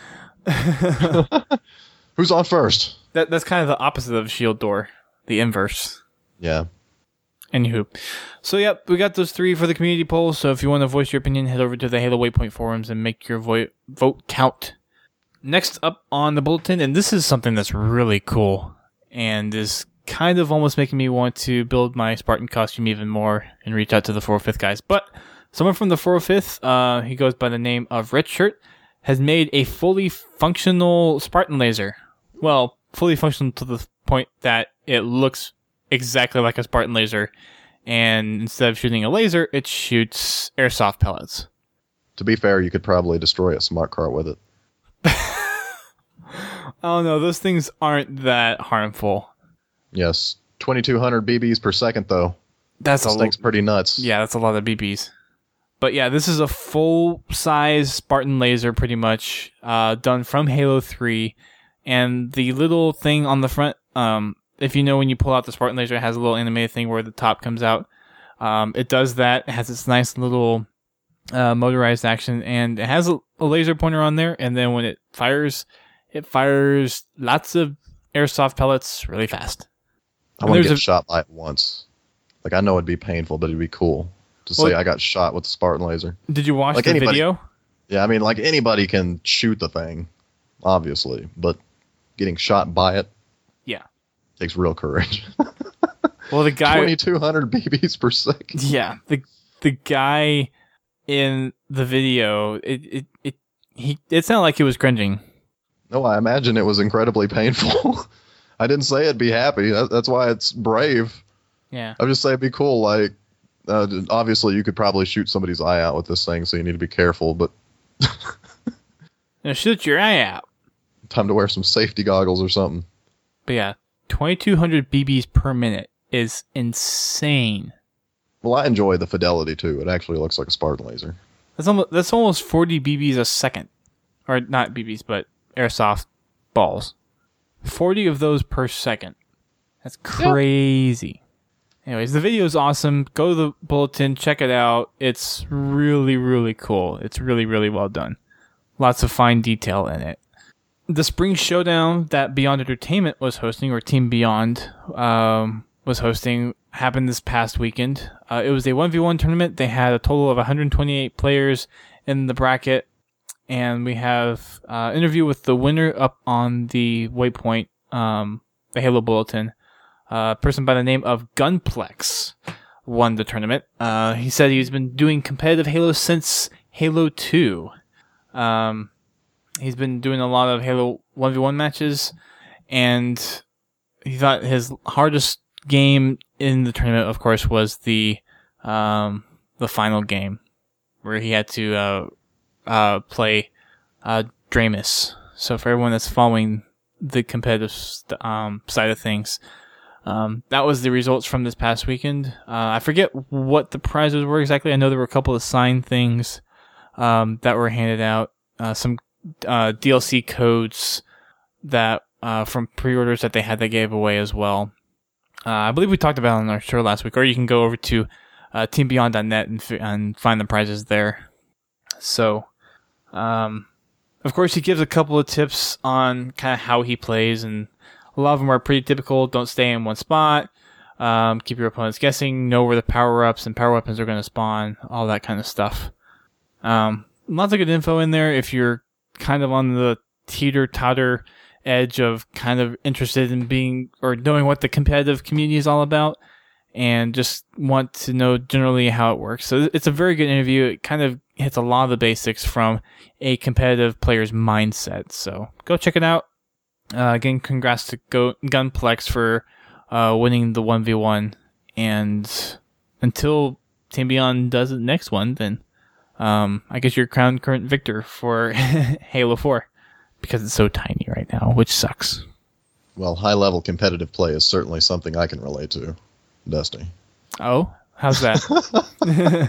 know. Who's on first? That That's kind of the opposite of shield door. The inverse. Yeah. Anywho. So, yep, we got those three for the community poll. So, if you want to voice your opinion, head over to the Halo Waypoint forums and make your vo- vote count. Next up on the bulletin, and this is something that's really cool and is kind of almost making me want to build my Spartan costume even more and reach out to the four oh fifth guys. But someone from the four oh fifth, uh, he goes by the name of Red Shirt, has made a fully functional Spartan laser. Well, fully functional to the point that it looks exactly like a Spartan laser, and instead of shooting a laser, it shoots airsoft pellets. To be fair, you could probably destroy a smart car with it. Oh no, those things aren't that harmful. Yes. twenty-two hundred B Bs per second, though. That's This a thing's pretty nuts. yeah, that's a lot of B Bs. But yeah, this is a full-size Spartan laser, pretty much, uh, done from Halo three. And the little thing on the front, um, if you know when you pull out the Spartan laser, it has a little animated thing where the top comes out. Um, it does that. It has this nice little uh, motorized action, and it has a, a laser pointer on there. And then when it fires, it fires lots of airsoft pellets really fast. I want to There's get a- shot by it once. Like, I know it'd be painful, but it'd be cool to say Well- I got shot with the Spartan laser. Did you watch Like the anybody- video? Yeah, I mean, like, anybody can shoot the thing, obviously, but getting shot by it Yeah. takes real courage. Well, the guy... twenty-two hundred B Bs per second. Yeah, the the guy in the video, it it it he it sounded like he was cringing. No, I imagine it was incredibly painful. I didn't say it'd be happy. That, that's why it's brave. Yeah. I would just say it'd be cool. Like, uh, obviously, you could probably shoot somebody's eye out with this thing, so you need to be careful. But Now shoot your eye out. time to wear some safety goggles or something. But yeah, twenty-two hundred B Bs per minute is insane. Well, I enjoy the fidelity too. It actually looks like a Spartan laser. That's almost that's almost forty B Bs a second, or not B Bs, but airsoft balls. forty of those per second. That's crazy. Anyways, the video is awesome. Go to the bulletin, check it out. It's really, really cool. It's really, really well done. Lots of fine detail in it. the Spring Showdown that Beyond Entertainment was hosting, or Team Beyond um, was hosting, happened this past weekend. Uh, it was a one v one tournament. They had a total of one hundred twenty-eight players in the bracket, and we have an uh, interview with the winner up on the Waypoint, um, the Halo Bulletin. Uh, a person by the name of Gunplex won the tournament. Uh, he said he's been doing competitive Halo since Halo two. Um, he's been doing a lot of Halo one v one matches, and he thought his hardest game in the tournament, of course, was the um, the final game, where he had to uh, uh, play uh, Dramus. So for everyone that's following the competitive um, side of things, Um, that was the results from this past weekend. Uh, I forget what the prizes were exactly. I know there were a couple of signed things um, that were handed out. Uh, some uh, D L C codes that uh, from pre-orders that they had that gave away as well. Uh, I believe we talked about it on our show last week, or you can go over to uh, team beyond dot net and, f- and find the prizes there. So, um, of course, he gives a couple of tips on kind of how he plays, and a lot of them are pretty typical. Don't stay in one spot. Um, keep your opponents guessing. Know where the power-ups and power weapons are going to spawn. All that kind of stuff. Um, lots of good info in there if you're kind of on the teeter-totter edge of kind of interested in being or knowing what the competitive community is all about and just want to know generally how it works. So it's a very good interview. It kind of hits a lot of the basics from a competitive player's mindset. So go check it out. Uh, again, congrats to Go- Gunplex for uh, winning the one v one. And until Team Beyond does the next one, then um, I guess you're crowned current victor for Halo four. Because it's so tiny right now, which sucks. Well, high-level competitive play is certainly something I can relate to, Dusty. Oh? How's that?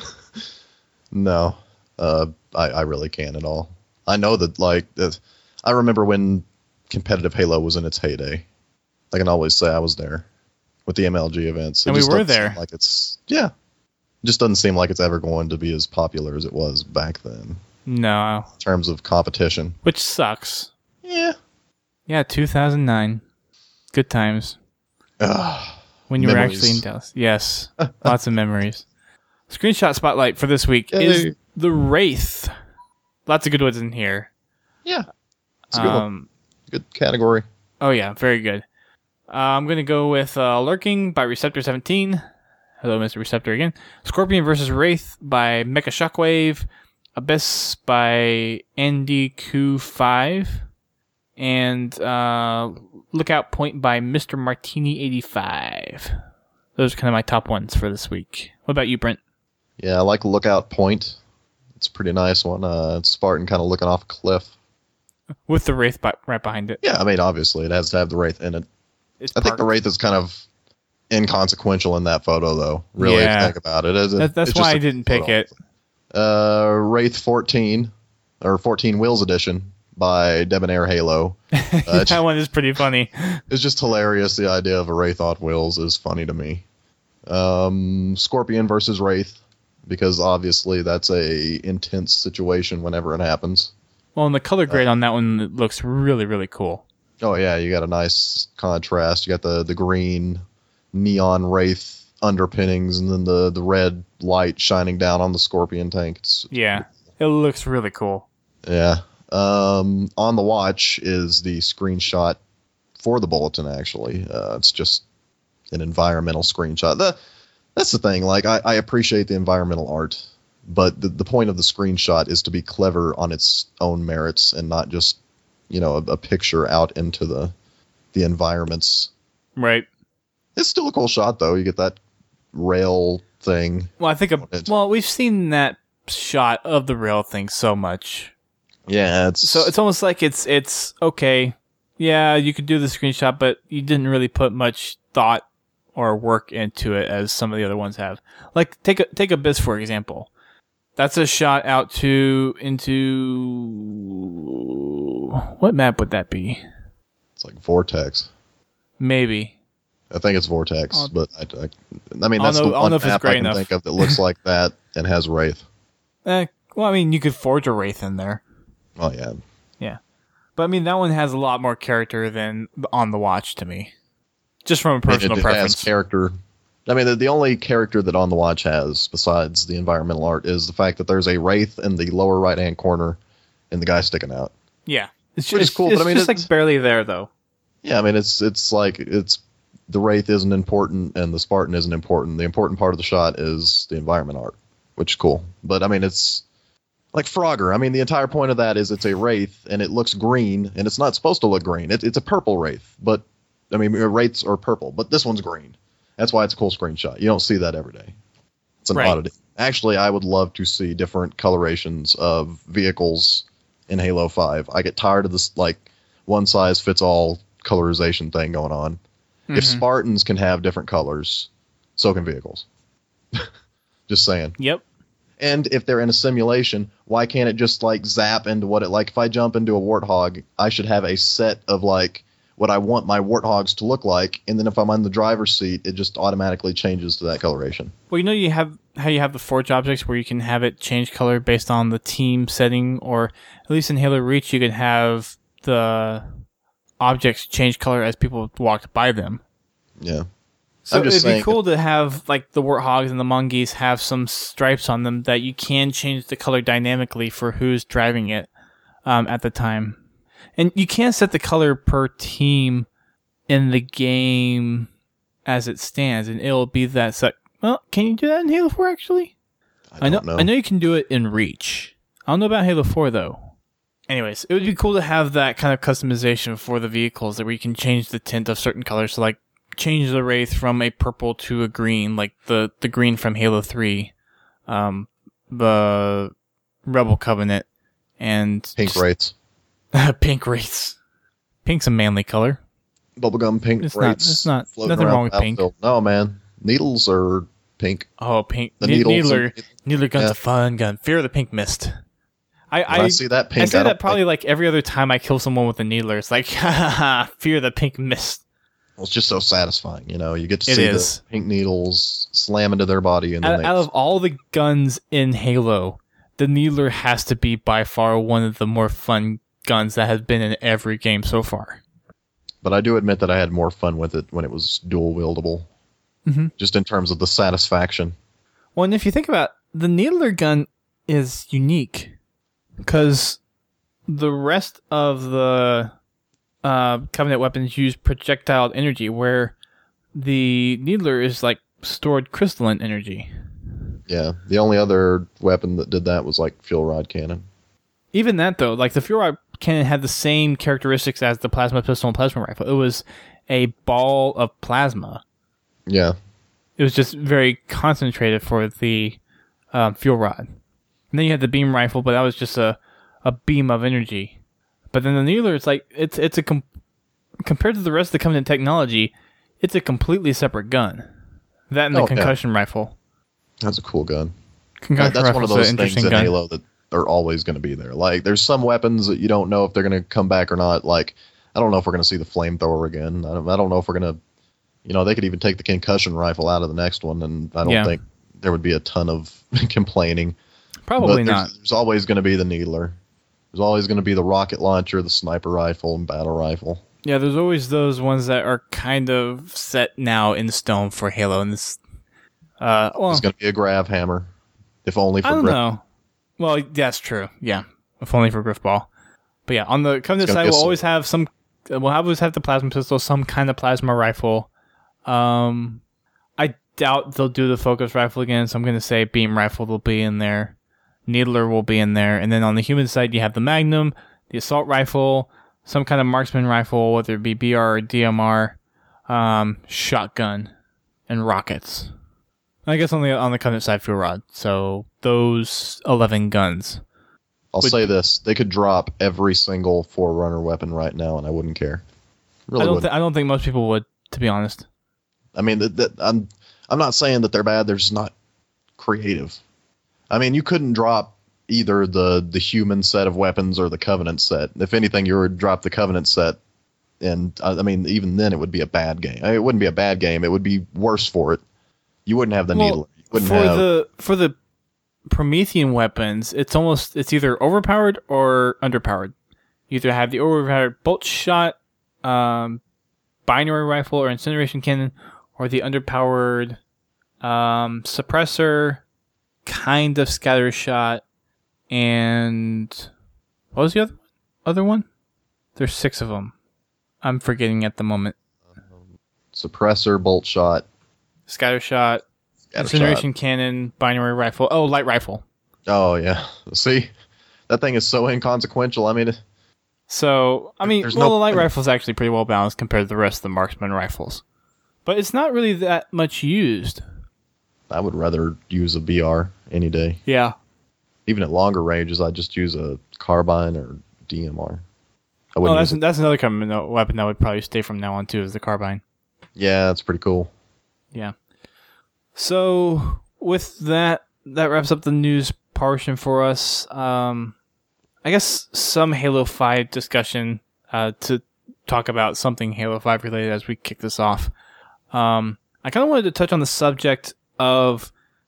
No. Uh, I, I really can't at all. I know that, like, that, I remember when competitive Halo was in its heyday. I can always say I was there with the M L G events. It and we just were doesn't there. seem Like it's yeah, it just doesn't seem like it's ever going to be as popular as it was back then No. in terms of competition. Which sucks. Yeah. Yeah, two thousand nine. Good times. Ugh, When you memories. were actually in Dallas. Yes. Lots of memories. Screenshot spotlight for this week Yay. is the Wraith. Lots of good ones in here. Yeah. It's a good one. Um, Good category. oh, yeah. Very good. Uh, I'm going to go with uh, Lurking by Receptor seventeen. Hello, Mister Receptor again. Scorpion versus Wraith by Mecha Shockwave. Abyss by Andy Q five. And uh, Lookout Point by Mister Martini eighty-five. Those are kind of my top ones for this week. What about you, Brent? Yeah, I like Lookout Point. It's a pretty nice one. Uh, it's Spartan kind of looking off a cliff. With the Wraith bi- right behind it. Yeah, I mean, obviously, it has to have the Wraith in it. It's I think parked. the Wraith is kind of inconsequential in that photo, though. Really, Yeah. if you think about it. It's, That, that's it's why just I a didn't pick photo. it. Uh, Wraith fourteen, or fourteen Wheels Edition by Debonair Halo. Uh, That one is pretty funny. It's just hilarious. The idea of a Wraith on wheels is funny to me. Um, Scorpion versus Wraith, because obviously that's a intense situation whenever it happens. Well, and the color grade on that one looks really, really cool. Oh yeah, you got a nice contrast. You got the, the green neon Wraith underpinnings, and then the, the red light shining down on the Scorpion tank. It's, Yeah, it looks really cool. yeah. Um, on the watch is the screenshot for the bulletin. Actually, uh, it's just an environmental screenshot. The, that's the thing. Like I, I appreciate the environmental art, but the the point of the screenshot is to be clever on its own merits and not just, you know, a, a picture out into the the environments. Right. It's still a cool shot though. You get that rail thing. Well, I think, a, It's- well, we've seen that shot of the rail thing so much. Yeah, it's So it's almost like it's, it's okay. Yeah, you could do the screenshot, but you didn't really put much thought or work into it as some of the other ones have. Like, take a, take Abyss, for example. That's a shot out to, into, what map would that be? it's like Vortex. Maybe. I think it's Vortex, I'll- but I, I, I mean I'll that's know- the I'll one know if it's map gray I can enough. think of that looks like that and has Wraith. Eh, well, I mean, you could forge a Wraith in there. Oh yeah, But I mean, that one has a lot more character than On the Watch to me, just from a personal it, it preference. Has character. I mean, the, the only character that On the Watch has, besides the environmental art, is the fact that there's a wraith in the lower right hand corner, and the guy sticking out. Yeah, it's Which just is cool, It's but I mean, just it's- like barely there though. Yeah, I mean, it's it's like it's the wraith isn't important and the Spartan isn't important. The important part of the shot is the environment art, which is cool. But I mean, it's like Frogger. I mean, the entire point of that is it's a wraith and it looks green, and it's not supposed to look green. It, it's a purple wraith, but I mean, wraiths are purple, but this one's green. That's why it's a cool screenshot. You don't see that every day. It's an Right. oddity. Actually, I would love to see different colorations of vehicles in Halo five. I get tired of this like one size fits all colorization thing going on. If Mhm. Spartans can have different colors, so can vehicles. Just saying. Yep. And if they're in a simulation, why can't it just like zap into what it like? If I jump into a warthog, I should have a set of like what I want my warthogs to look like, and then if I'm on the driver's seat, it just automatically changes to that coloration. Well, you know, you have how you have the Forge objects where you can have it change color based on the team setting, or at least in Halo Reach, you can have the objects change color as people walked by them. Yeah. So I'm just it'd be saying- cool to have like the warthogs and the mongoose have some stripes on them that you can change the color dynamically for who's driving it um, at the time. And you can't set the color per team in the game as it stands, and it'll be that set. Well, can you do that in Halo four actually? I, I know, don't know. I know you can do it in Reach. I don't know about Halo four though. Anyways, it would be cool to have that kind of customization for the vehicles, that where you can change the tint of certain colors. So, like, change the wraith from a purple to a green, like the the green from Halo three, um, the Rebel Covenant, and Pink wraiths. pink wraiths. Pink's a manly color. Bubblegum pink It's not- wraiths. it's not- floating nothing around wrong with the pink. battlefield. No, man. Needles are pink. Oh, pink. The Ne- needles. Needler. and- Needler gun's Yeah. a fun gun. Fear of the Pink Mist. I when I, I, see that pink, I say I don't that probably like every other time I kill someone with a needler. It's like, ha ha ha, fear the pink mist. Well, it's just so satisfying, you know. You get to It see is. the pink needles slam into their body, and then Out, they out of all the guns in Halo, the needler has to be by far one of the more fun guns that has been in every game so far. But I do admit that I had more fun with it when it was dual wieldable, Mhm. just in terms of the satisfaction. Well, and if you think about it, the needler gun is unique because the rest of the uh, Covenant weapons use projectile energy, where the needler is like stored crystalline energy. Yeah, the only other weapon that did that was like fuel rod cannon. Even that, though, like the fuel rod cannon had the same characteristics as the plasma pistol and plasma rifle. It was a ball of plasma. Yeah, It was just very concentrated for the um, fuel rod. And then you had the beam rifle, but that was just a, a beam of energy. But then the needler, it's like it's it's a com- compared to the rest of the Covenant technology, it's a completely separate gun. That and the Oh, yeah. concussion rifle. that's a cool gun. Concussion That's one rifle's of an those things interesting in gun. Halo that are always going to be there. Like, there's some weapons that you don't know if they're going to come back or not. Like, I don't know if we're going to see the flamethrower again. I don't, I don't know if we're going to, you know, they could even take the concussion rifle out of the next one, and I don't Yeah. think there would be a ton of complaining. Probably But not. there's, there's always going to be the needler. There's always going to be the rocket launcher, the sniper rifle, and battle rifle. Yeah, there's always those ones that are kind of set now in stone for Halo, and this. Uh, well, There's going to be a grav hammer, if only for I don't Griff. know. Well, that's true. Yeah, if only for Griffball. But yeah, on the Covenant It's gonna side, be a we'll always sword. have some. We'll always have the plasma pistol, some kind of plasma rifle. Um, I doubt they'll do the focus rifle again, so I'm going to say beam rifle will be in there. Needler will be in there, and then on the human side, you have the Magnum, the assault rifle, some kind of marksman rifle, whether it be B R or D M R, um, shotgun, and rockets. I guess on the on the Covenant side, fuel rod. So those eleven guns. I'll Would- say this: they could drop every single Forerunner weapon right now, and I wouldn't care. Really I don't. wouldn't. Th- I don't think most people would, to be honest. I mean, that, that, I'm I'm not saying that they're bad. They're just not creative. I mean, you couldn't drop either the the human set of weapons or the Covenant set. If anything, you would drop the Covenant set, and I I mean, even then, it would be a bad game. I mean, it wouldn't be a bad game. It would be worse for it. You wouldn't have the Well, needler. You wouldn't for have. the for the Promethean weapons, it's almost it's either overpowered or underpowered. You either have the overpowered bolt shot, um, binary rifle, or incineration cannon, or the underpowered um, suppressor, kind of scatter shot, and what was the other other one? There's six of them. I'm forgetting at the moment. Um, suppressor, bolt shot, scatter shot, scatter incineration shot. cannon, binary rifle. Oh, light rifle. Oh yeah. See, that thing is so inconsequential. I mean, so I mean, There's well, no the light point. rifle is actually pretty well balanced compared to the rest of the marksman rifles, but it's not really that much used. I would rather use a B R any day. Yeah. Even at longer ranges, I just use a carbine or D M R. I Oh, wouldn't that's use it. that's another kind of weapon that would probably stay from now on too, is the carbine. Yeah, that's pretty cool. Yeah. So with that, that wraps up the news portion for us. Um, I guess some Halo five discussion uh, to talk about something Halo five related as we kick this off. Um, I kind of wanted to touch on the subject of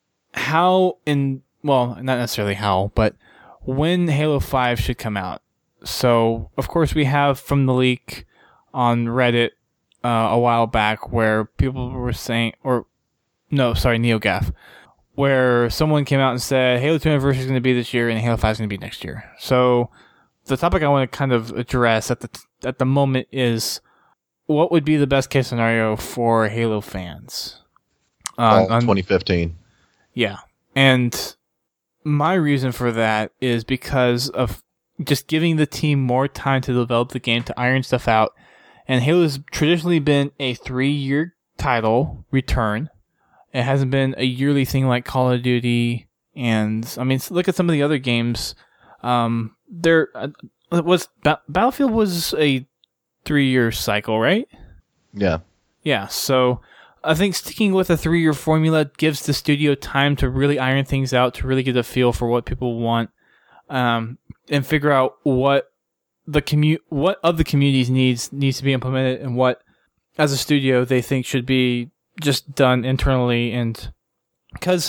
how, in well, not necessarily how, but when Halo five should come out. So, of course, we have from the leak on Reddit uh, a while back where people were saying, or no, sorry, NeoGAF, where someone came out and said Halo two Anniversary is going to be this year and Halo five is going to be next year. So, the topic I want to kind of address at the at the moment is what would be the best case scenario for Halo fans? Fall Uh, on- twenty fifteen. yeah. And my reason for that is because of just giving the team more time to develop the game, to iron stuff out. And Halo's traditionally been a three-year title return. It hasn't been a yearly thing like Call of Duty. And, I mean, look at some of the other games. Um, there uh, was ba- Battlefield was a three-year cycle, right? Yeah. Yeah, so I think sticking with a three-year formula gives the studio time to really iron things out, to really get a feel for what people want, um, and figure out what the commu- what of the community's needs needs to be implemented, and what, as a studio, they think should be just done internally. And because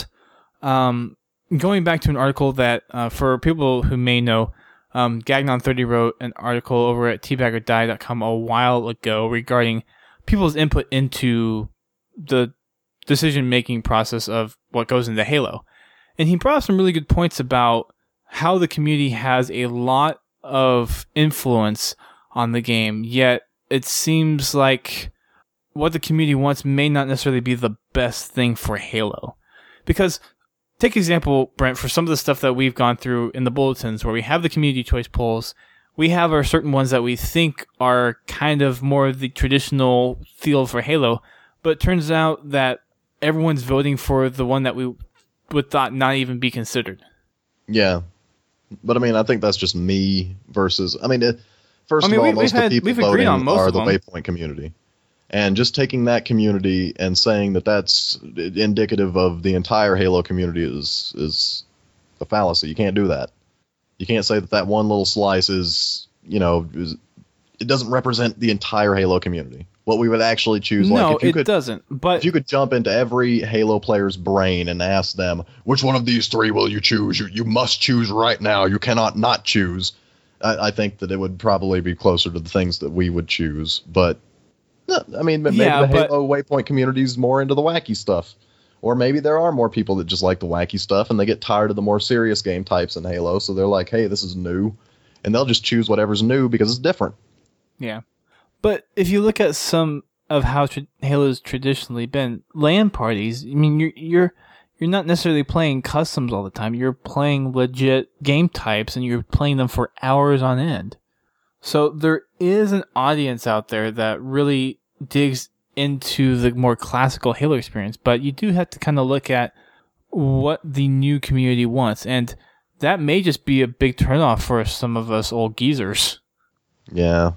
um, going back to an article that, uh, for people who may know, um, Gagnon thirty wrote an article over at teabagger die dot com a while ago regarding people's input into the decision-making process of what goes into Halo. And he brought up some really good points about how the community has a lot of influence on the game, yet it seems like what the community wants may not necessarily be the best thing for Halo. Because, take example, Brent, for some of the stuff that we've gone through in the bulletins where we have the community choice polls, we have our certain ones that we think are kind of more of the traditional feel for Halo, but it turns out that everyone's voting for the one that we would thought not even be considered. Yeah. But I mean, I think that's just me versus. I mean, it, first I mean, of all, we- most we've of had- the people we've agreed voting on most are of the them. Waypoint community, and just taking that community and saying that that's indicative of the entire Halo community is is a fallacy. You can't do that. You can't say that that one little slice is, you know, is, it doesn't represent the entire Halo community. What we would actually choose, No, like if you it could, doesn't. But if you could jump into every Halo player's brain and ask them, which one of these three will you choose? You, you must choose right now. You cannot not choose. I, I think that it would probably be closer to the things that we would choose. But, no, I mean, maybe Yeah, the but- Halo Waypoint community is more into the wacky stuff. Or maybe there are more people that just like the wacky stuff and they get tired of the more serious game types in Halo. So they're like, hey, this is new. And they'll just choose whatever's new because it's different. yeah. But if you look at some of how tra- Halo's traditionally been, LAN parties, I mean, you're you're you're not necessarily playing customs all the time. You're playing legit game types, and you're playing them for hours on end. So there is an audience out there that really digs into the more classical Halo experience, but you do have to kind of look at what the new community wants, and that may just be a big turnoff for some of us old geezers. Yeah.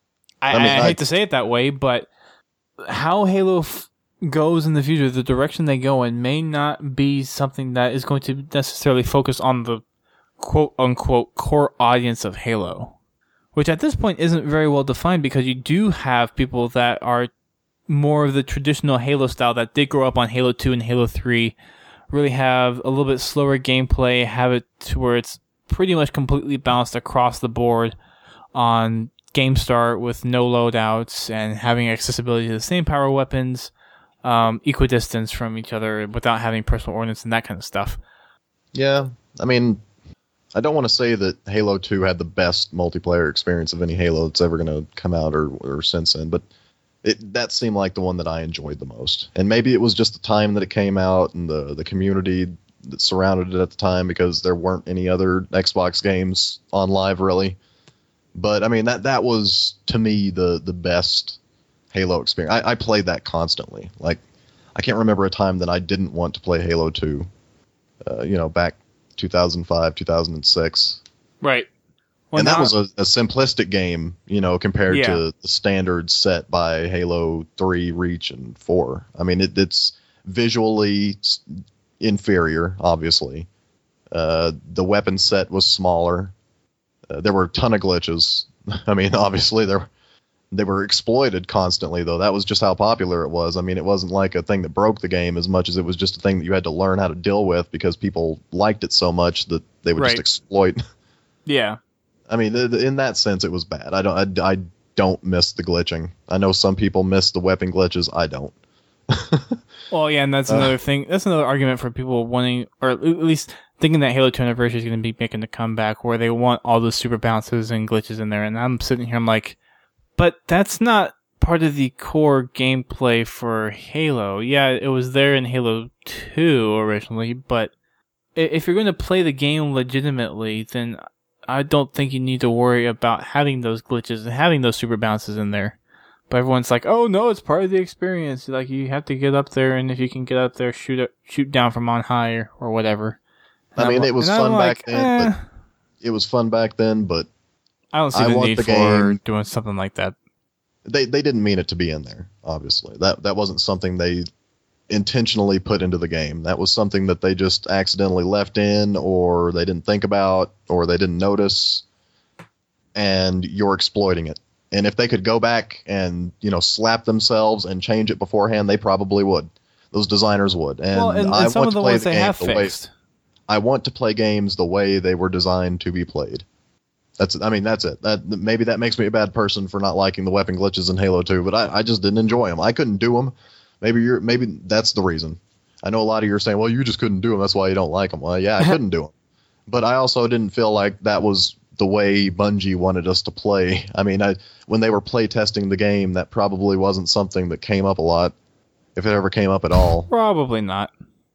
I, I mean, I, I- hate to say it that way, but how Halo f- goes in the future, the direction they go in, may not be something that is going to necessarily focus on the quote-unquote core audience of Halo, which at this point isn't very well defined because you do have people that are more of the traditional Halo style that did grow up on Halo two and Halo three, really have a little bit slower gameplay, have it to where it's pretty much completely balanced across the board on game start with no loadouts and having accessibility to the same power weapons, um, equidistance from each other without having personal ordnance and that kind of stuff. Yeah, I mean, I don't want to say that Halo two had the best multiplayer experience of any Halo that's ever going to come out or, or since then, but it, that seemed like the one that I enjoyed the most. And maybe it was just the time that it came out and the, the community that surrounded it at the time, because there weren't any other Xbox games on live, really. But, I mean, that that was, to me, the, the best Halo experience. I, I played that constantly. Like, I can't remember a time that I didn't want to play Halo two, uh, you know, back two thousand five, two thousand six. Right. Well, and that now, was a, a simplistic game, you know, compared yeah. to the standards set by Halo three, Reach, and four. I mean, it, it's visually inferior, obviously. Uh, the weapon set was smaller. Uh, there were a ton of glitches. I mean, obviously, there they were exploited constantly, though. That was just how popular it was. I mean, it wasn't like a thing that broke the game as much as it was just a thing that you had to learn how to deal with because people liked it so much that they would right. just exploit. Yeah. I mean, in that sense, it was bad. I don't, I, I don't miss the glitching. I know some people miss the weapon glitches. I don't. Well, yeah, and that's another uh, thing. That's another argument for people wanting, or at least thinking that Halo two Anniversary is going to be making a comeback, where they want all those super bounces and glitches in there. And I'm sitting here, I'm like, but that's not part of the core gameplay for Halo. Yeah, it was there in Halo two originally, but if you're going to play the game legitimately, then I don't think you need to worry about having those glitches and having those super bounces in there. But everyone's like, oh no, it's part of the experience. Like, you have to get up there, and if you can get up there, shoot up, shoot down from on high or, or whatever. And I mean, I'm, it was fun like, back then, eh. but it was fun back then, but I don't see I the want need the for game. doing something like that. They they didn't mean it to be in there, obviously. That that wasn't something they intentionally put into the game. That was something that they just accidentally left in, or they didn't think about, or they didn't notice, and you're exploiting it. And if they could go back and, you know, slap themselves and change it beforehand, they probably would. Those designers would. And, well, and, and I some want of to the play ones the they game have the fixed. way I want to play games the way they were designed to be played. That's I mean, that's it. That maybe that makes me a bad person for not liking the weapon glitches in Halo two, but I, I just didn't enjoy them. I couldn't do them. Maybe you're maybe that's the reason. I know a lot of you are saying, well, you just couldn't do them. That's why you don't like them. Well, yeah, I couldn't do them. But I also didn't feel like that was the way Bungie wanted us to play. I mean, I, when they were play testing the game, that probably wasn't something that came up a lot, if it ever came up at all. Probably not.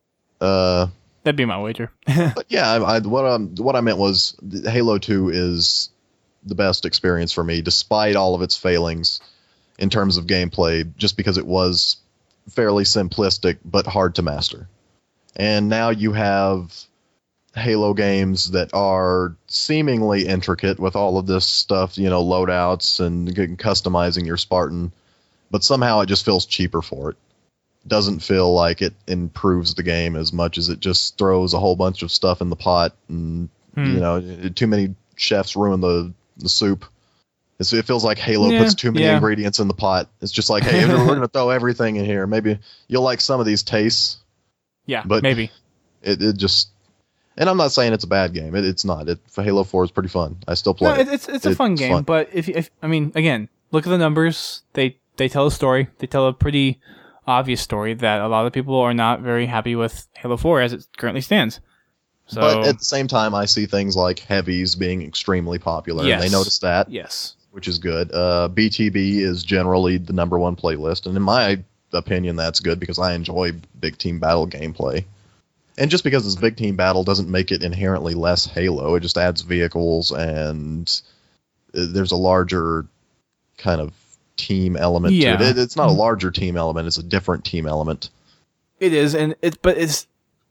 Uh, That'd be my wager. but yeah, I, I, what, um, what I meant was Halo two is the best experience for me, despite all of its failings in terms of gameplay, just because it was fairly simplistic but hard to master. And now you have Halo games that are seemingly intricate with all of this stuff, you know, loadouts and customizing your Spartan, but somehow it just feels cheaper for it. Doesn't feel like it improves the game as much as it just throws a whole bunch of stuff in the pot, and hmm. you know, too many chefs ruin the, the soup. It's, it feels like Halo yeah, puts too many yeah. ingredients in the pot. It's just like, hey, we're going to throw everything in here. Maybe you'll like some of these tastes. Yeah, but maybe. It, it just... And I'm not saying it's a bad game. It, it's not. It, Halo four is pretty fun. I still play no, it. It's it's a it's fun game, fun. but if if I mean, again, look at the numbers. They they tell a story. They tell a pretty obvious story that a lot of people are not very happy with Halo four as it currently stands. So, but at the same time, I see things like heavies being extremely popular. Yes. And they notice that. Yes. Which is good. Uh, B T B is generally the number one playlist, and in my opinion, that's good because I enjoy big team battle gameplay. And just because it's big team battle doesn't make it inherently less Halo. It just adds vehicles, and there's a larger kind of team element yeah. to it. it. It's not a larger team element; it's a different team element. It is, and it but it's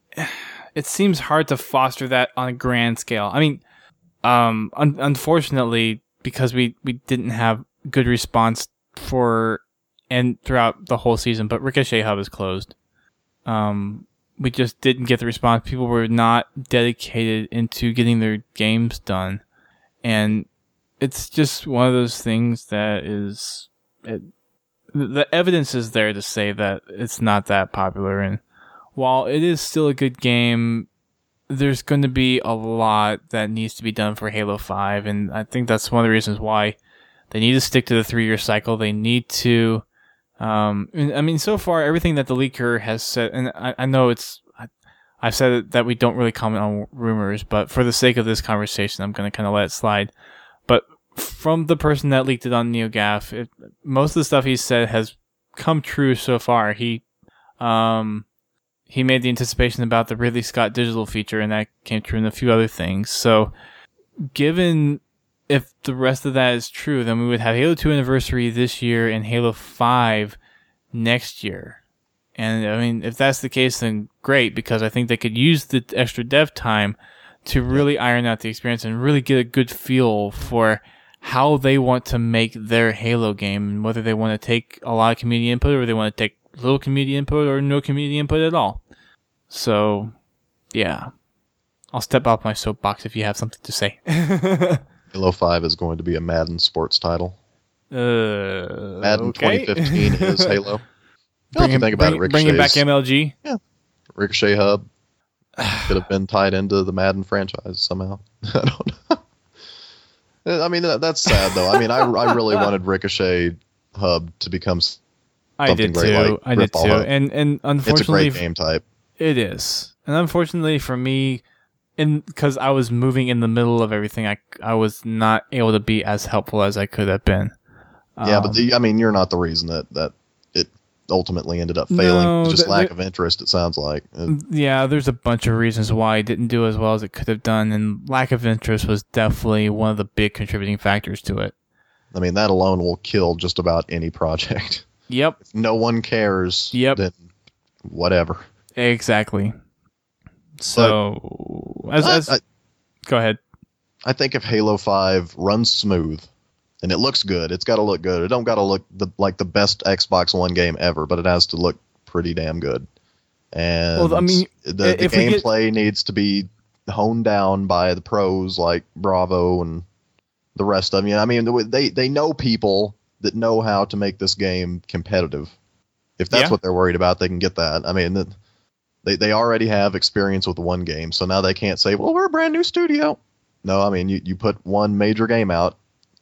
it seems hard to foster that on a grand scale. I mean, um, un- unfortunately, because we, we didn't have good response for and throughout the whole season, but Ricochet Hub is closed. Um. We just didn't get the response. People were not dedicated into getting their games done. And it's just one of those things that is... It, the evidence is there to say that it's not that popular. And while it is still a good game, there's going to be a lot that needs to be done for Halo five, and I think that's one of the reasons why they need to stick to the three-year cycle. They need to, um, I mean, so far, everything that the leaker has said, and I, I know it's, I, I've said that we don't really comment on rumors, but for the sake of this conversation, I'm going to kind of let it slide. But from the person that leaked it on NeoGAF, it, most of the stuff he said has come true so far. He, um... He made the anticipation about the Ridley Scott digital feature, and that came true, and a few other things. So, given if the rest of that is true, then we would have Halo two Anniversary this year and Halo five next year. And, I mean, if that's the case, then great, because I think they could use the extra dev time to really iron out the experience and really get a good feel for how they want to make their Halo game, and whether they want to take a lot of community input or they want to take little community input or no community input at all. So, yeah. I'll step off my soapbox if you have something to say. Halo five is going to be a Madden sports title. Uh, Madden okay. twenty fifteen is Halo. Bring you think about bring, it, bringing back M L G? Yeah. Ricochet Hub could have been tied into the Madden franchise somehow. I don't know. I mean, that, that's sad, though. I mean, I, I really wanted Ricochet Hub to become I did great, too. like I did too. Hub. And and unfortunately, it's a great game type. It is, and unfortunately for me, in because I was moving in the middle of everything, I I was not able to be as helpful as I could have been. Yeah, um, but the, I mean, you're not the reason that that it ultimately ended up failing. No, It's just th- lack th- of interest. It sounds like. It, Yeah, there's a bunch of reasons why it didn't do as well as it could have done, and lack of interest was definitely one of the big contributing factors to it. I mean, that alone will kill just about any project. Yep. If no one cares, Yep. then whatever. Exactly. So, as, I, as I, go ahead. I think if Halo five runs smooth and it looks good, it's got to look good. It don't got to look the, like the best Xbox One game ever, but it has to look pretty damn good. And Well, I mean, the, the if we get- gameplay needs to be honed down by the pros like Bravo and the rest of them. I mean, they they know people that know how to make this game competitive. If that's Yeah. what they're worried about, they can get that. I mean, they they already have experience with one game, so now they can't say, well, we're a brand new studio. No, I mean, you, you put one major game out,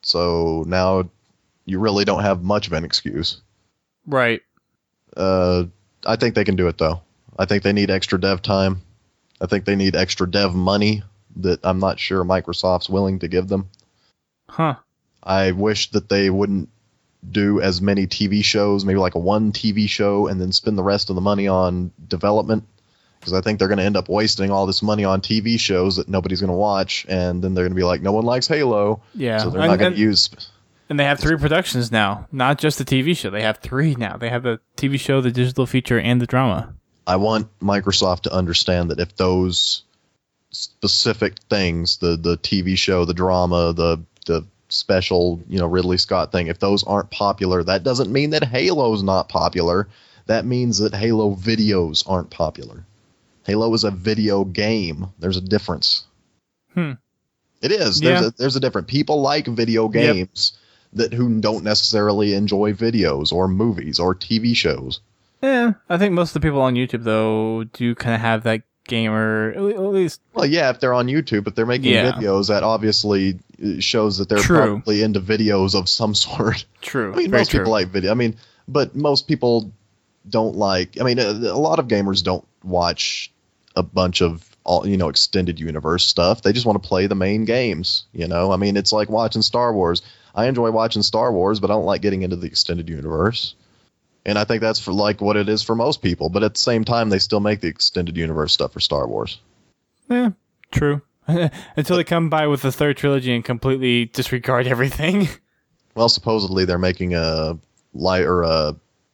so now you really don't have much of an excuse. Right. Uh, I think they can do it, though. I think they need extra dev time. I think they need extra dev money that I'm not sure Microsoft's willing to give them. Huh. I wish that they wouldn't do as many T V shows, maybe like a one T V show, and then spend the rest of the money on development. Because I think they're going to end up wasting all this money on T V shows that nobody's going to watch, and then they're going to be like, no one likes Halo, Yeah. so they're And- not going and- to use... And they have three productions now, not just the T V show. They have three now. They have the T V show, the digital feature, and the drama. I want Microsoft to understand that if those specific things, the the T V show, the drama, the the special, you know, Ridley Scott thing, if those aren't popular, that doesn't mean that Halo's not popular. That means that Halo videos aren't popular. Halo is a video game. There's a difference. Hmm. It is. Yeah. There's a, there's a difference. People like video games that who don't necessarily enjoy videos or movies or T V shows. Yeah, I think most of the people on YouTube, though, do kind of have that gamer, at least. Well, yeah, if they're on YouTube, if they're making Yeah. videos, that obviously shows that they're True. probably into videos of some sort. True. I mean, Very most people true. like video. I mean, but most people don't like. I mean, a, a lot of gamers don't watch a bunch of all you know extended universe stuff. They just want to play the main games. You know, I mean, it's like watching Star Wars. I enjoy watching Star Wars, but I don't like getting into the extended universe. And I think that's for like what it is for most people. But at the same time, they still make the extended universe stuff for Star Wars. Yeah, true. Until they come by with the third trilogy and completely disregard everything. Well, supposedly they're making a light or a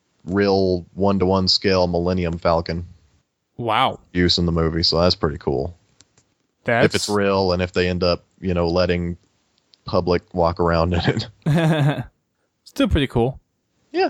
real one-to-one scale Millennium Falcon Wow. use in the movie, so that's pretty cool. That's... If it's real and if they end up, you know, letting public walk around in it. Still pretty cool. Yeah.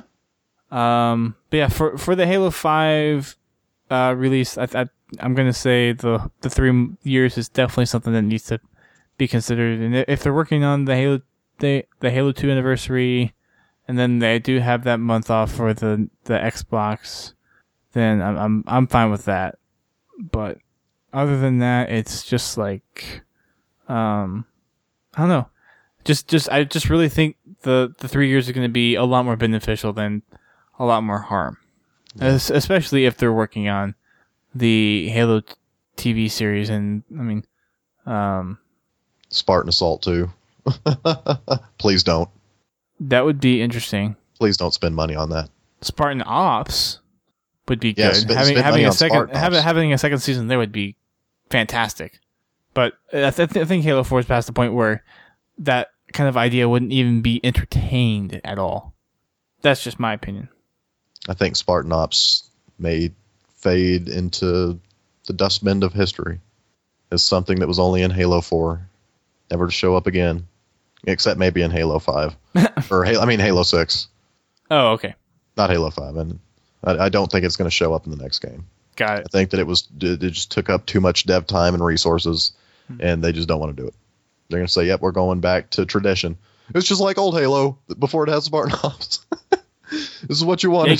Um, but yeah, for for the Halo five uh, release, I, I I'm gonna say the the three years is definitely something that needs to be considered. And if they're working on the Halo the the Halo two anniversary, and then they do have that month off for the the Xbox, then I'm I'm I'm fine with that. But other than that, it's just like, um, I don't know. Just, just, I just really think the, the three years are going to be a lot more beneficial than a lot more harm. Yeah. As, especially if they're working on the Halo T V series, and I mean, um, Spartan Assault two. Please don't. That would be interesting. Please don't spend money on that. Spartan Ops would be yeah, good. Spend, having spend having a on second having, having a second season there would be fantastic. But I, th- I think Halo four is past the point where that kind of idea wouldn't even be entertained at all. That's just my opinion. I think Spartan Ops may fade into the dustbin of history as something that was only in Halo four, never to show up again, except maybe in Halo five. or Halo, I mean Halo six. Oh, okay. Not Halo five. And I, I don't think it's going to show up in the next game. Got it. I think that it was it just took up too much dev time and resources, hmm. and they just don't want to do it. They're going to say, yep, we're going back to tradition. It's just like old Halo before it had Spartan Ops. This is what you wanted.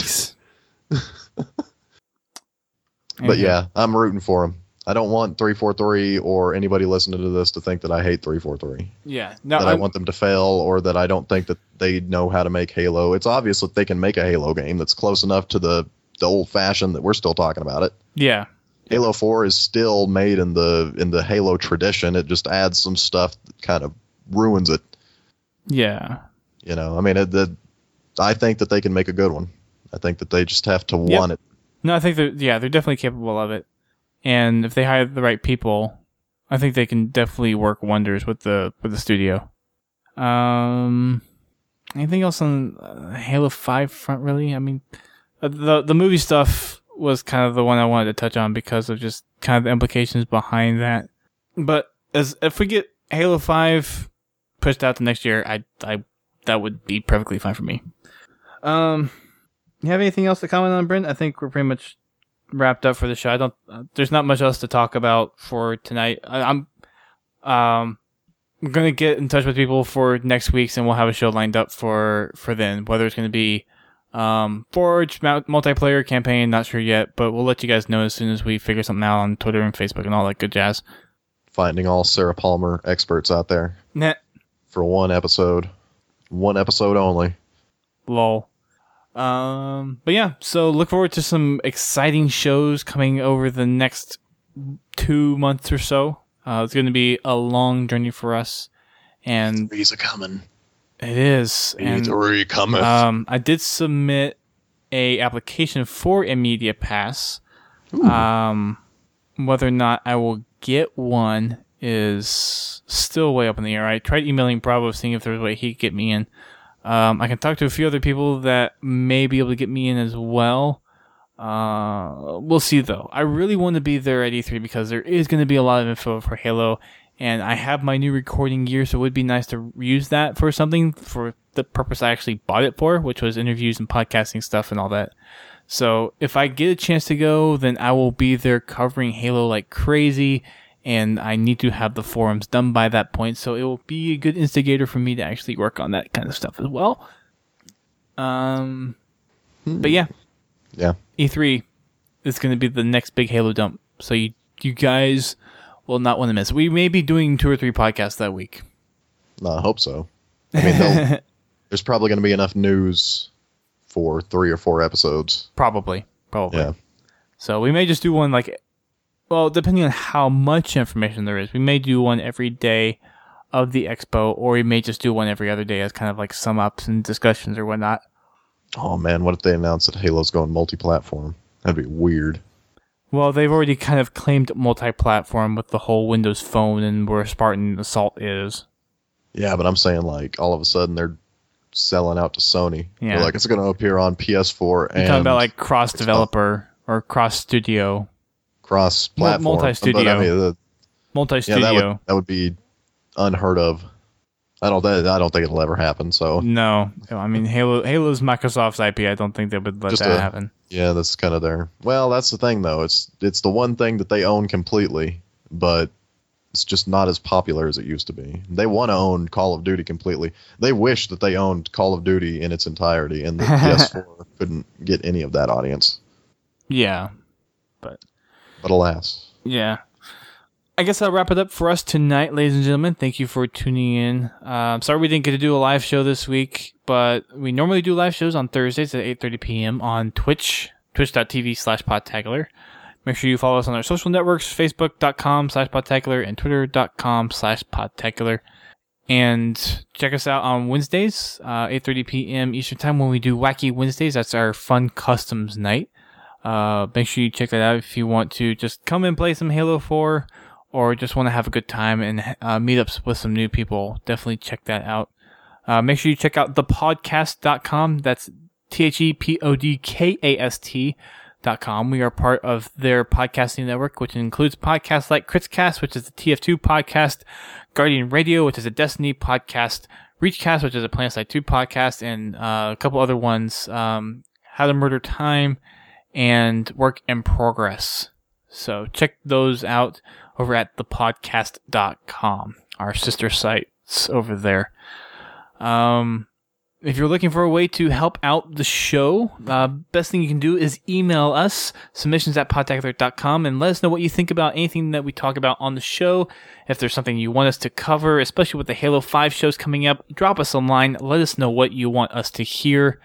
But yeah, I'm rooting for them. I don't want three forty-three or anybody listening to this to think that I hate three forty-three. Yeah. No, that I'm, I want them to fail, or that I don't think that they know how to make Halo. It's obvious that they can make a Halo game that's close enough to the, the old fashioned that we're still talking about it. Yeah. Halo four is still made in the in the Halo tradition. It just adds some stuff that kind of ruins it. Yeah. You know, I mean, it, the, I think that they can make a good one. I think that they just have to yep. want it. No, I think they're yeah they're definitely capable of it, and if they hire the right people, I think they can definitely work wonders with the with the studio. Um, anything else on uh, Halo five front? Really, I mean, uh, the the movie stuff was kind of the one I wanted to touch on because of just kind of the implications behind that. But as if we get Halo five pushed out to next year, I I that would be perfectly fine for me. Um. You have anything else to comment on, Brent? I think we're pretty much wrapped up for the show. I don't. Uh, there's not much else to talk about for tonight. I, I'm. Um, we're gonna get in touch with people for next week's, and we'll have a show lined up for for then. Whether it's gonna be um Forge multiplayer campaign, not sure yet, but we'll let you guys know as soon as we figure something out on Twitter and Facebook and all that good jazz. Finding all Sarah Palmer experts out there. Nah. For one episode, one episode only. Lol. Um, but yeah, so look forward to some exciting shows coming over the next two months or so. Uh, it's going to be a long journey for us, and three's a coming. It is. And three coming. Um, I did submit a application for a media pass. Ooh. Um, whether or not I will get one is still way up in the air. I tried emailing Bravo, seeing if there was a way he could get me in. Um, I can talk to a few other people that may be able to get me in as well. Uh, we'll see though. I really want to be there at E three because there is going to be a lot of info for Halo, and I have my new recording gear, so it would be nice to use that for something for the purpose I actually bought it for, which was interviews and podcasting stuff and all that. So if I get a chance to go, then I will be there covering Halo like crazy. And I need to have the forums done by that point, so it will be a good instigator for me to actually work on that kind of stuff as well. Um, hmm. But yeah, yeah, E three is going to be the next big Halo dump, so you you guys will not want to miss. We may be doing two or three podcasts that week. No, I hope so. I mean, there's probably going to be enough news for three or four episodes. Probably, probably. Yeah. So we may just do one like. Well, depending on how much information there is, we may do one every day of the expo, or we may just do one every other day as kind of like sum ups and discussions or whatnot. Oh man, what if they announce that Halo's going multi-platform? That'd be weird. Well, they've already kind of claimed multi-platform with the whole Windows Phone and where Spartan Assault is. Yeah, but I'm saying like all of a sudden they're selling out to Sony. Yeah. They're like it's going to appear on P S four and... You're talking about like cross-developer or cross-studio. Cross-platform. Multi-studio. But, I mean, the, Multi-studio. Yeah, that would, that would be unheard of. I don't. I don't think it'll ever happen. So no, I mean Halo. Halo's Microsoft's I P. I don't think they would let Just that a, happen. Yeah, that's kind of their. Well, that's the thing though. It's it's the one thing that they own completely, but it's just not as popular as it used to be. They want to own Call of Duty completely. They wish that they owned Call of Duty in its entirety, and the P S four couldn't get any of that audience. Yeah, but but alas. Yeah. I guess I'll wrap it up for us tonight, ladies and gentlemen. Thank you for tuning in. Uh, sorry we didn't get to do a live show this week, but we normally do live shows on Thursdays at eight thirty p.m. on Twitch, twitch.tv slash podtacular. Make sure you follow us on our social networks, facebook.com slash podtacular and twitter.com slash podtacular. And check us out on Wednesdays, uh, eight thirty p.m. Eastern Time when we do Wacky Wednesdays. That's our fun customs night. Uh, make sure you check that out if you want to just come and play some Halo four or just want to have a good time and uh, meet up with some new people. Definitely check that out. Uh, make sure you check out the podcast dot com. That's T H E P O D K A S T dot com. We are part of their podcasting network, which includes podcasts like Critscast, which is the T F two podcast, Guardian Radio, which is a Destiny podcast, Reachcast, which is a PlanetSide two podcast, and uh, a couple other ones, um, How to Murder Time, and Work in Progress. So check those out over at the podcast dot com, our sister sites over there. Um, if you're looking for a way to help out the show, uh, best thing you can do is email us, submissions at podtacular dot com, and let us know what you think about anything that we talk about on the show. If there's something you want us to cover, especially with the Halo five shows coming up, drop us a line. Let us know what you want us to hear.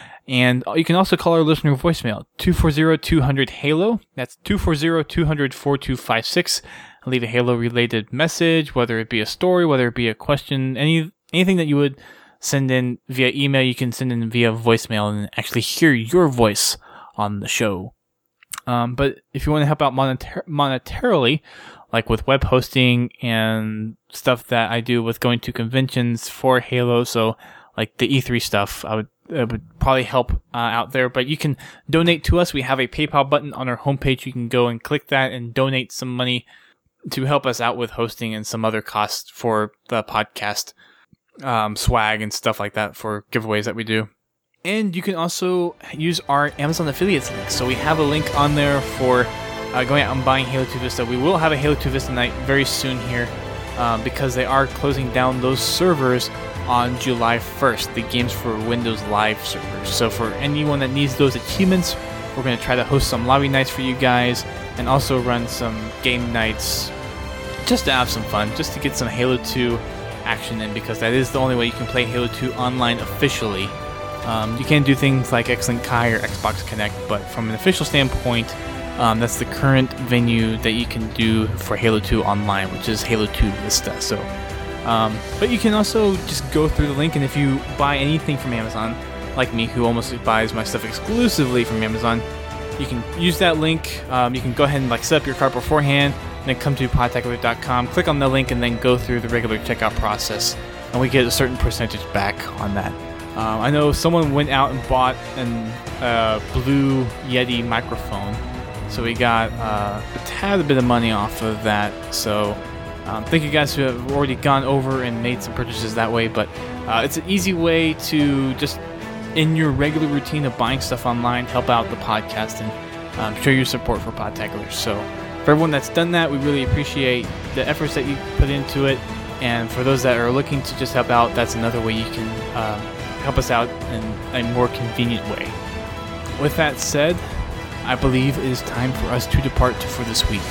And you can also call our listener voicemail, two four zero, two hundred, HALO. That's two four zero, two hundred, four two five six. Leave a Halo-related message, whether it be a story, whether it be a question, any anything that you would send in via email, you can send in via voicemail and actually hear your voice on the show. Um, but if you want to help out monetar- monetarily, like with web hosting and stuff that I do with going to conventions for Halo, so like the E three stuff, I would it would probably help uh, out there. But you can donate to us. We have a PayPal button on our homepage. You can go and click that and donate some money to help us out with hosting and some other costs for the podcast, um, swag and stuff like that for giveaways that we do. And you can also use our Amazon affiliates link. So we have a link on there for uh, going out and buying Halo two Vista. We will have a Halo two Vista night very soon here um, because they are closing down those servers on July first, the Games for Windows Live servers. So for anyone that needs those achievements, we're going to try to host some lobby nights for you guys and also run some game nights just to have some fun, just to get some Halo two action in, because that is the only way you can play Halo two online officially. Um, you can do things like X-Link Kai or Xbox Connect, but from an official standpoint, um, that's the current venue that you can do for Halo two online, which is Halo two Vista. So Um, but you can also just go through the link, and if you buy anything from Amazon, like me, who almost buys my stuff exclusively from Amazon, you can use that link. Um, you can go ahead and like set up your cart beforehand, and then come to podtacular dot com, click on the link, and then go through the regular checkout process, and we get a certain percentage back on that. Um, I know someone went out and bought an uh, Blue Yeti microphone, so we got uh, a tad bit of money off of that. So Um, thank you guys who have already gone over and made some purchases that way, but uh, it's an easy way to just, in your regular routine of buying stuff online, help out the podcast and um, show your support for Podtacular. So for everyone that's done that, we really appreciate the efforts that you put into it, and for those that are looking to just help out, that's another way you can um, help us out in a more convenient way. With that said, I believe it is time for us to depart for this week.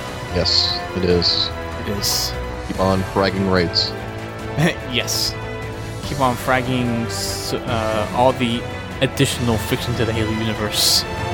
Yes, it is. Is. Keep on fragging raids. Yes. Keep on fragging uh, all the additional fiction to the Halo universe.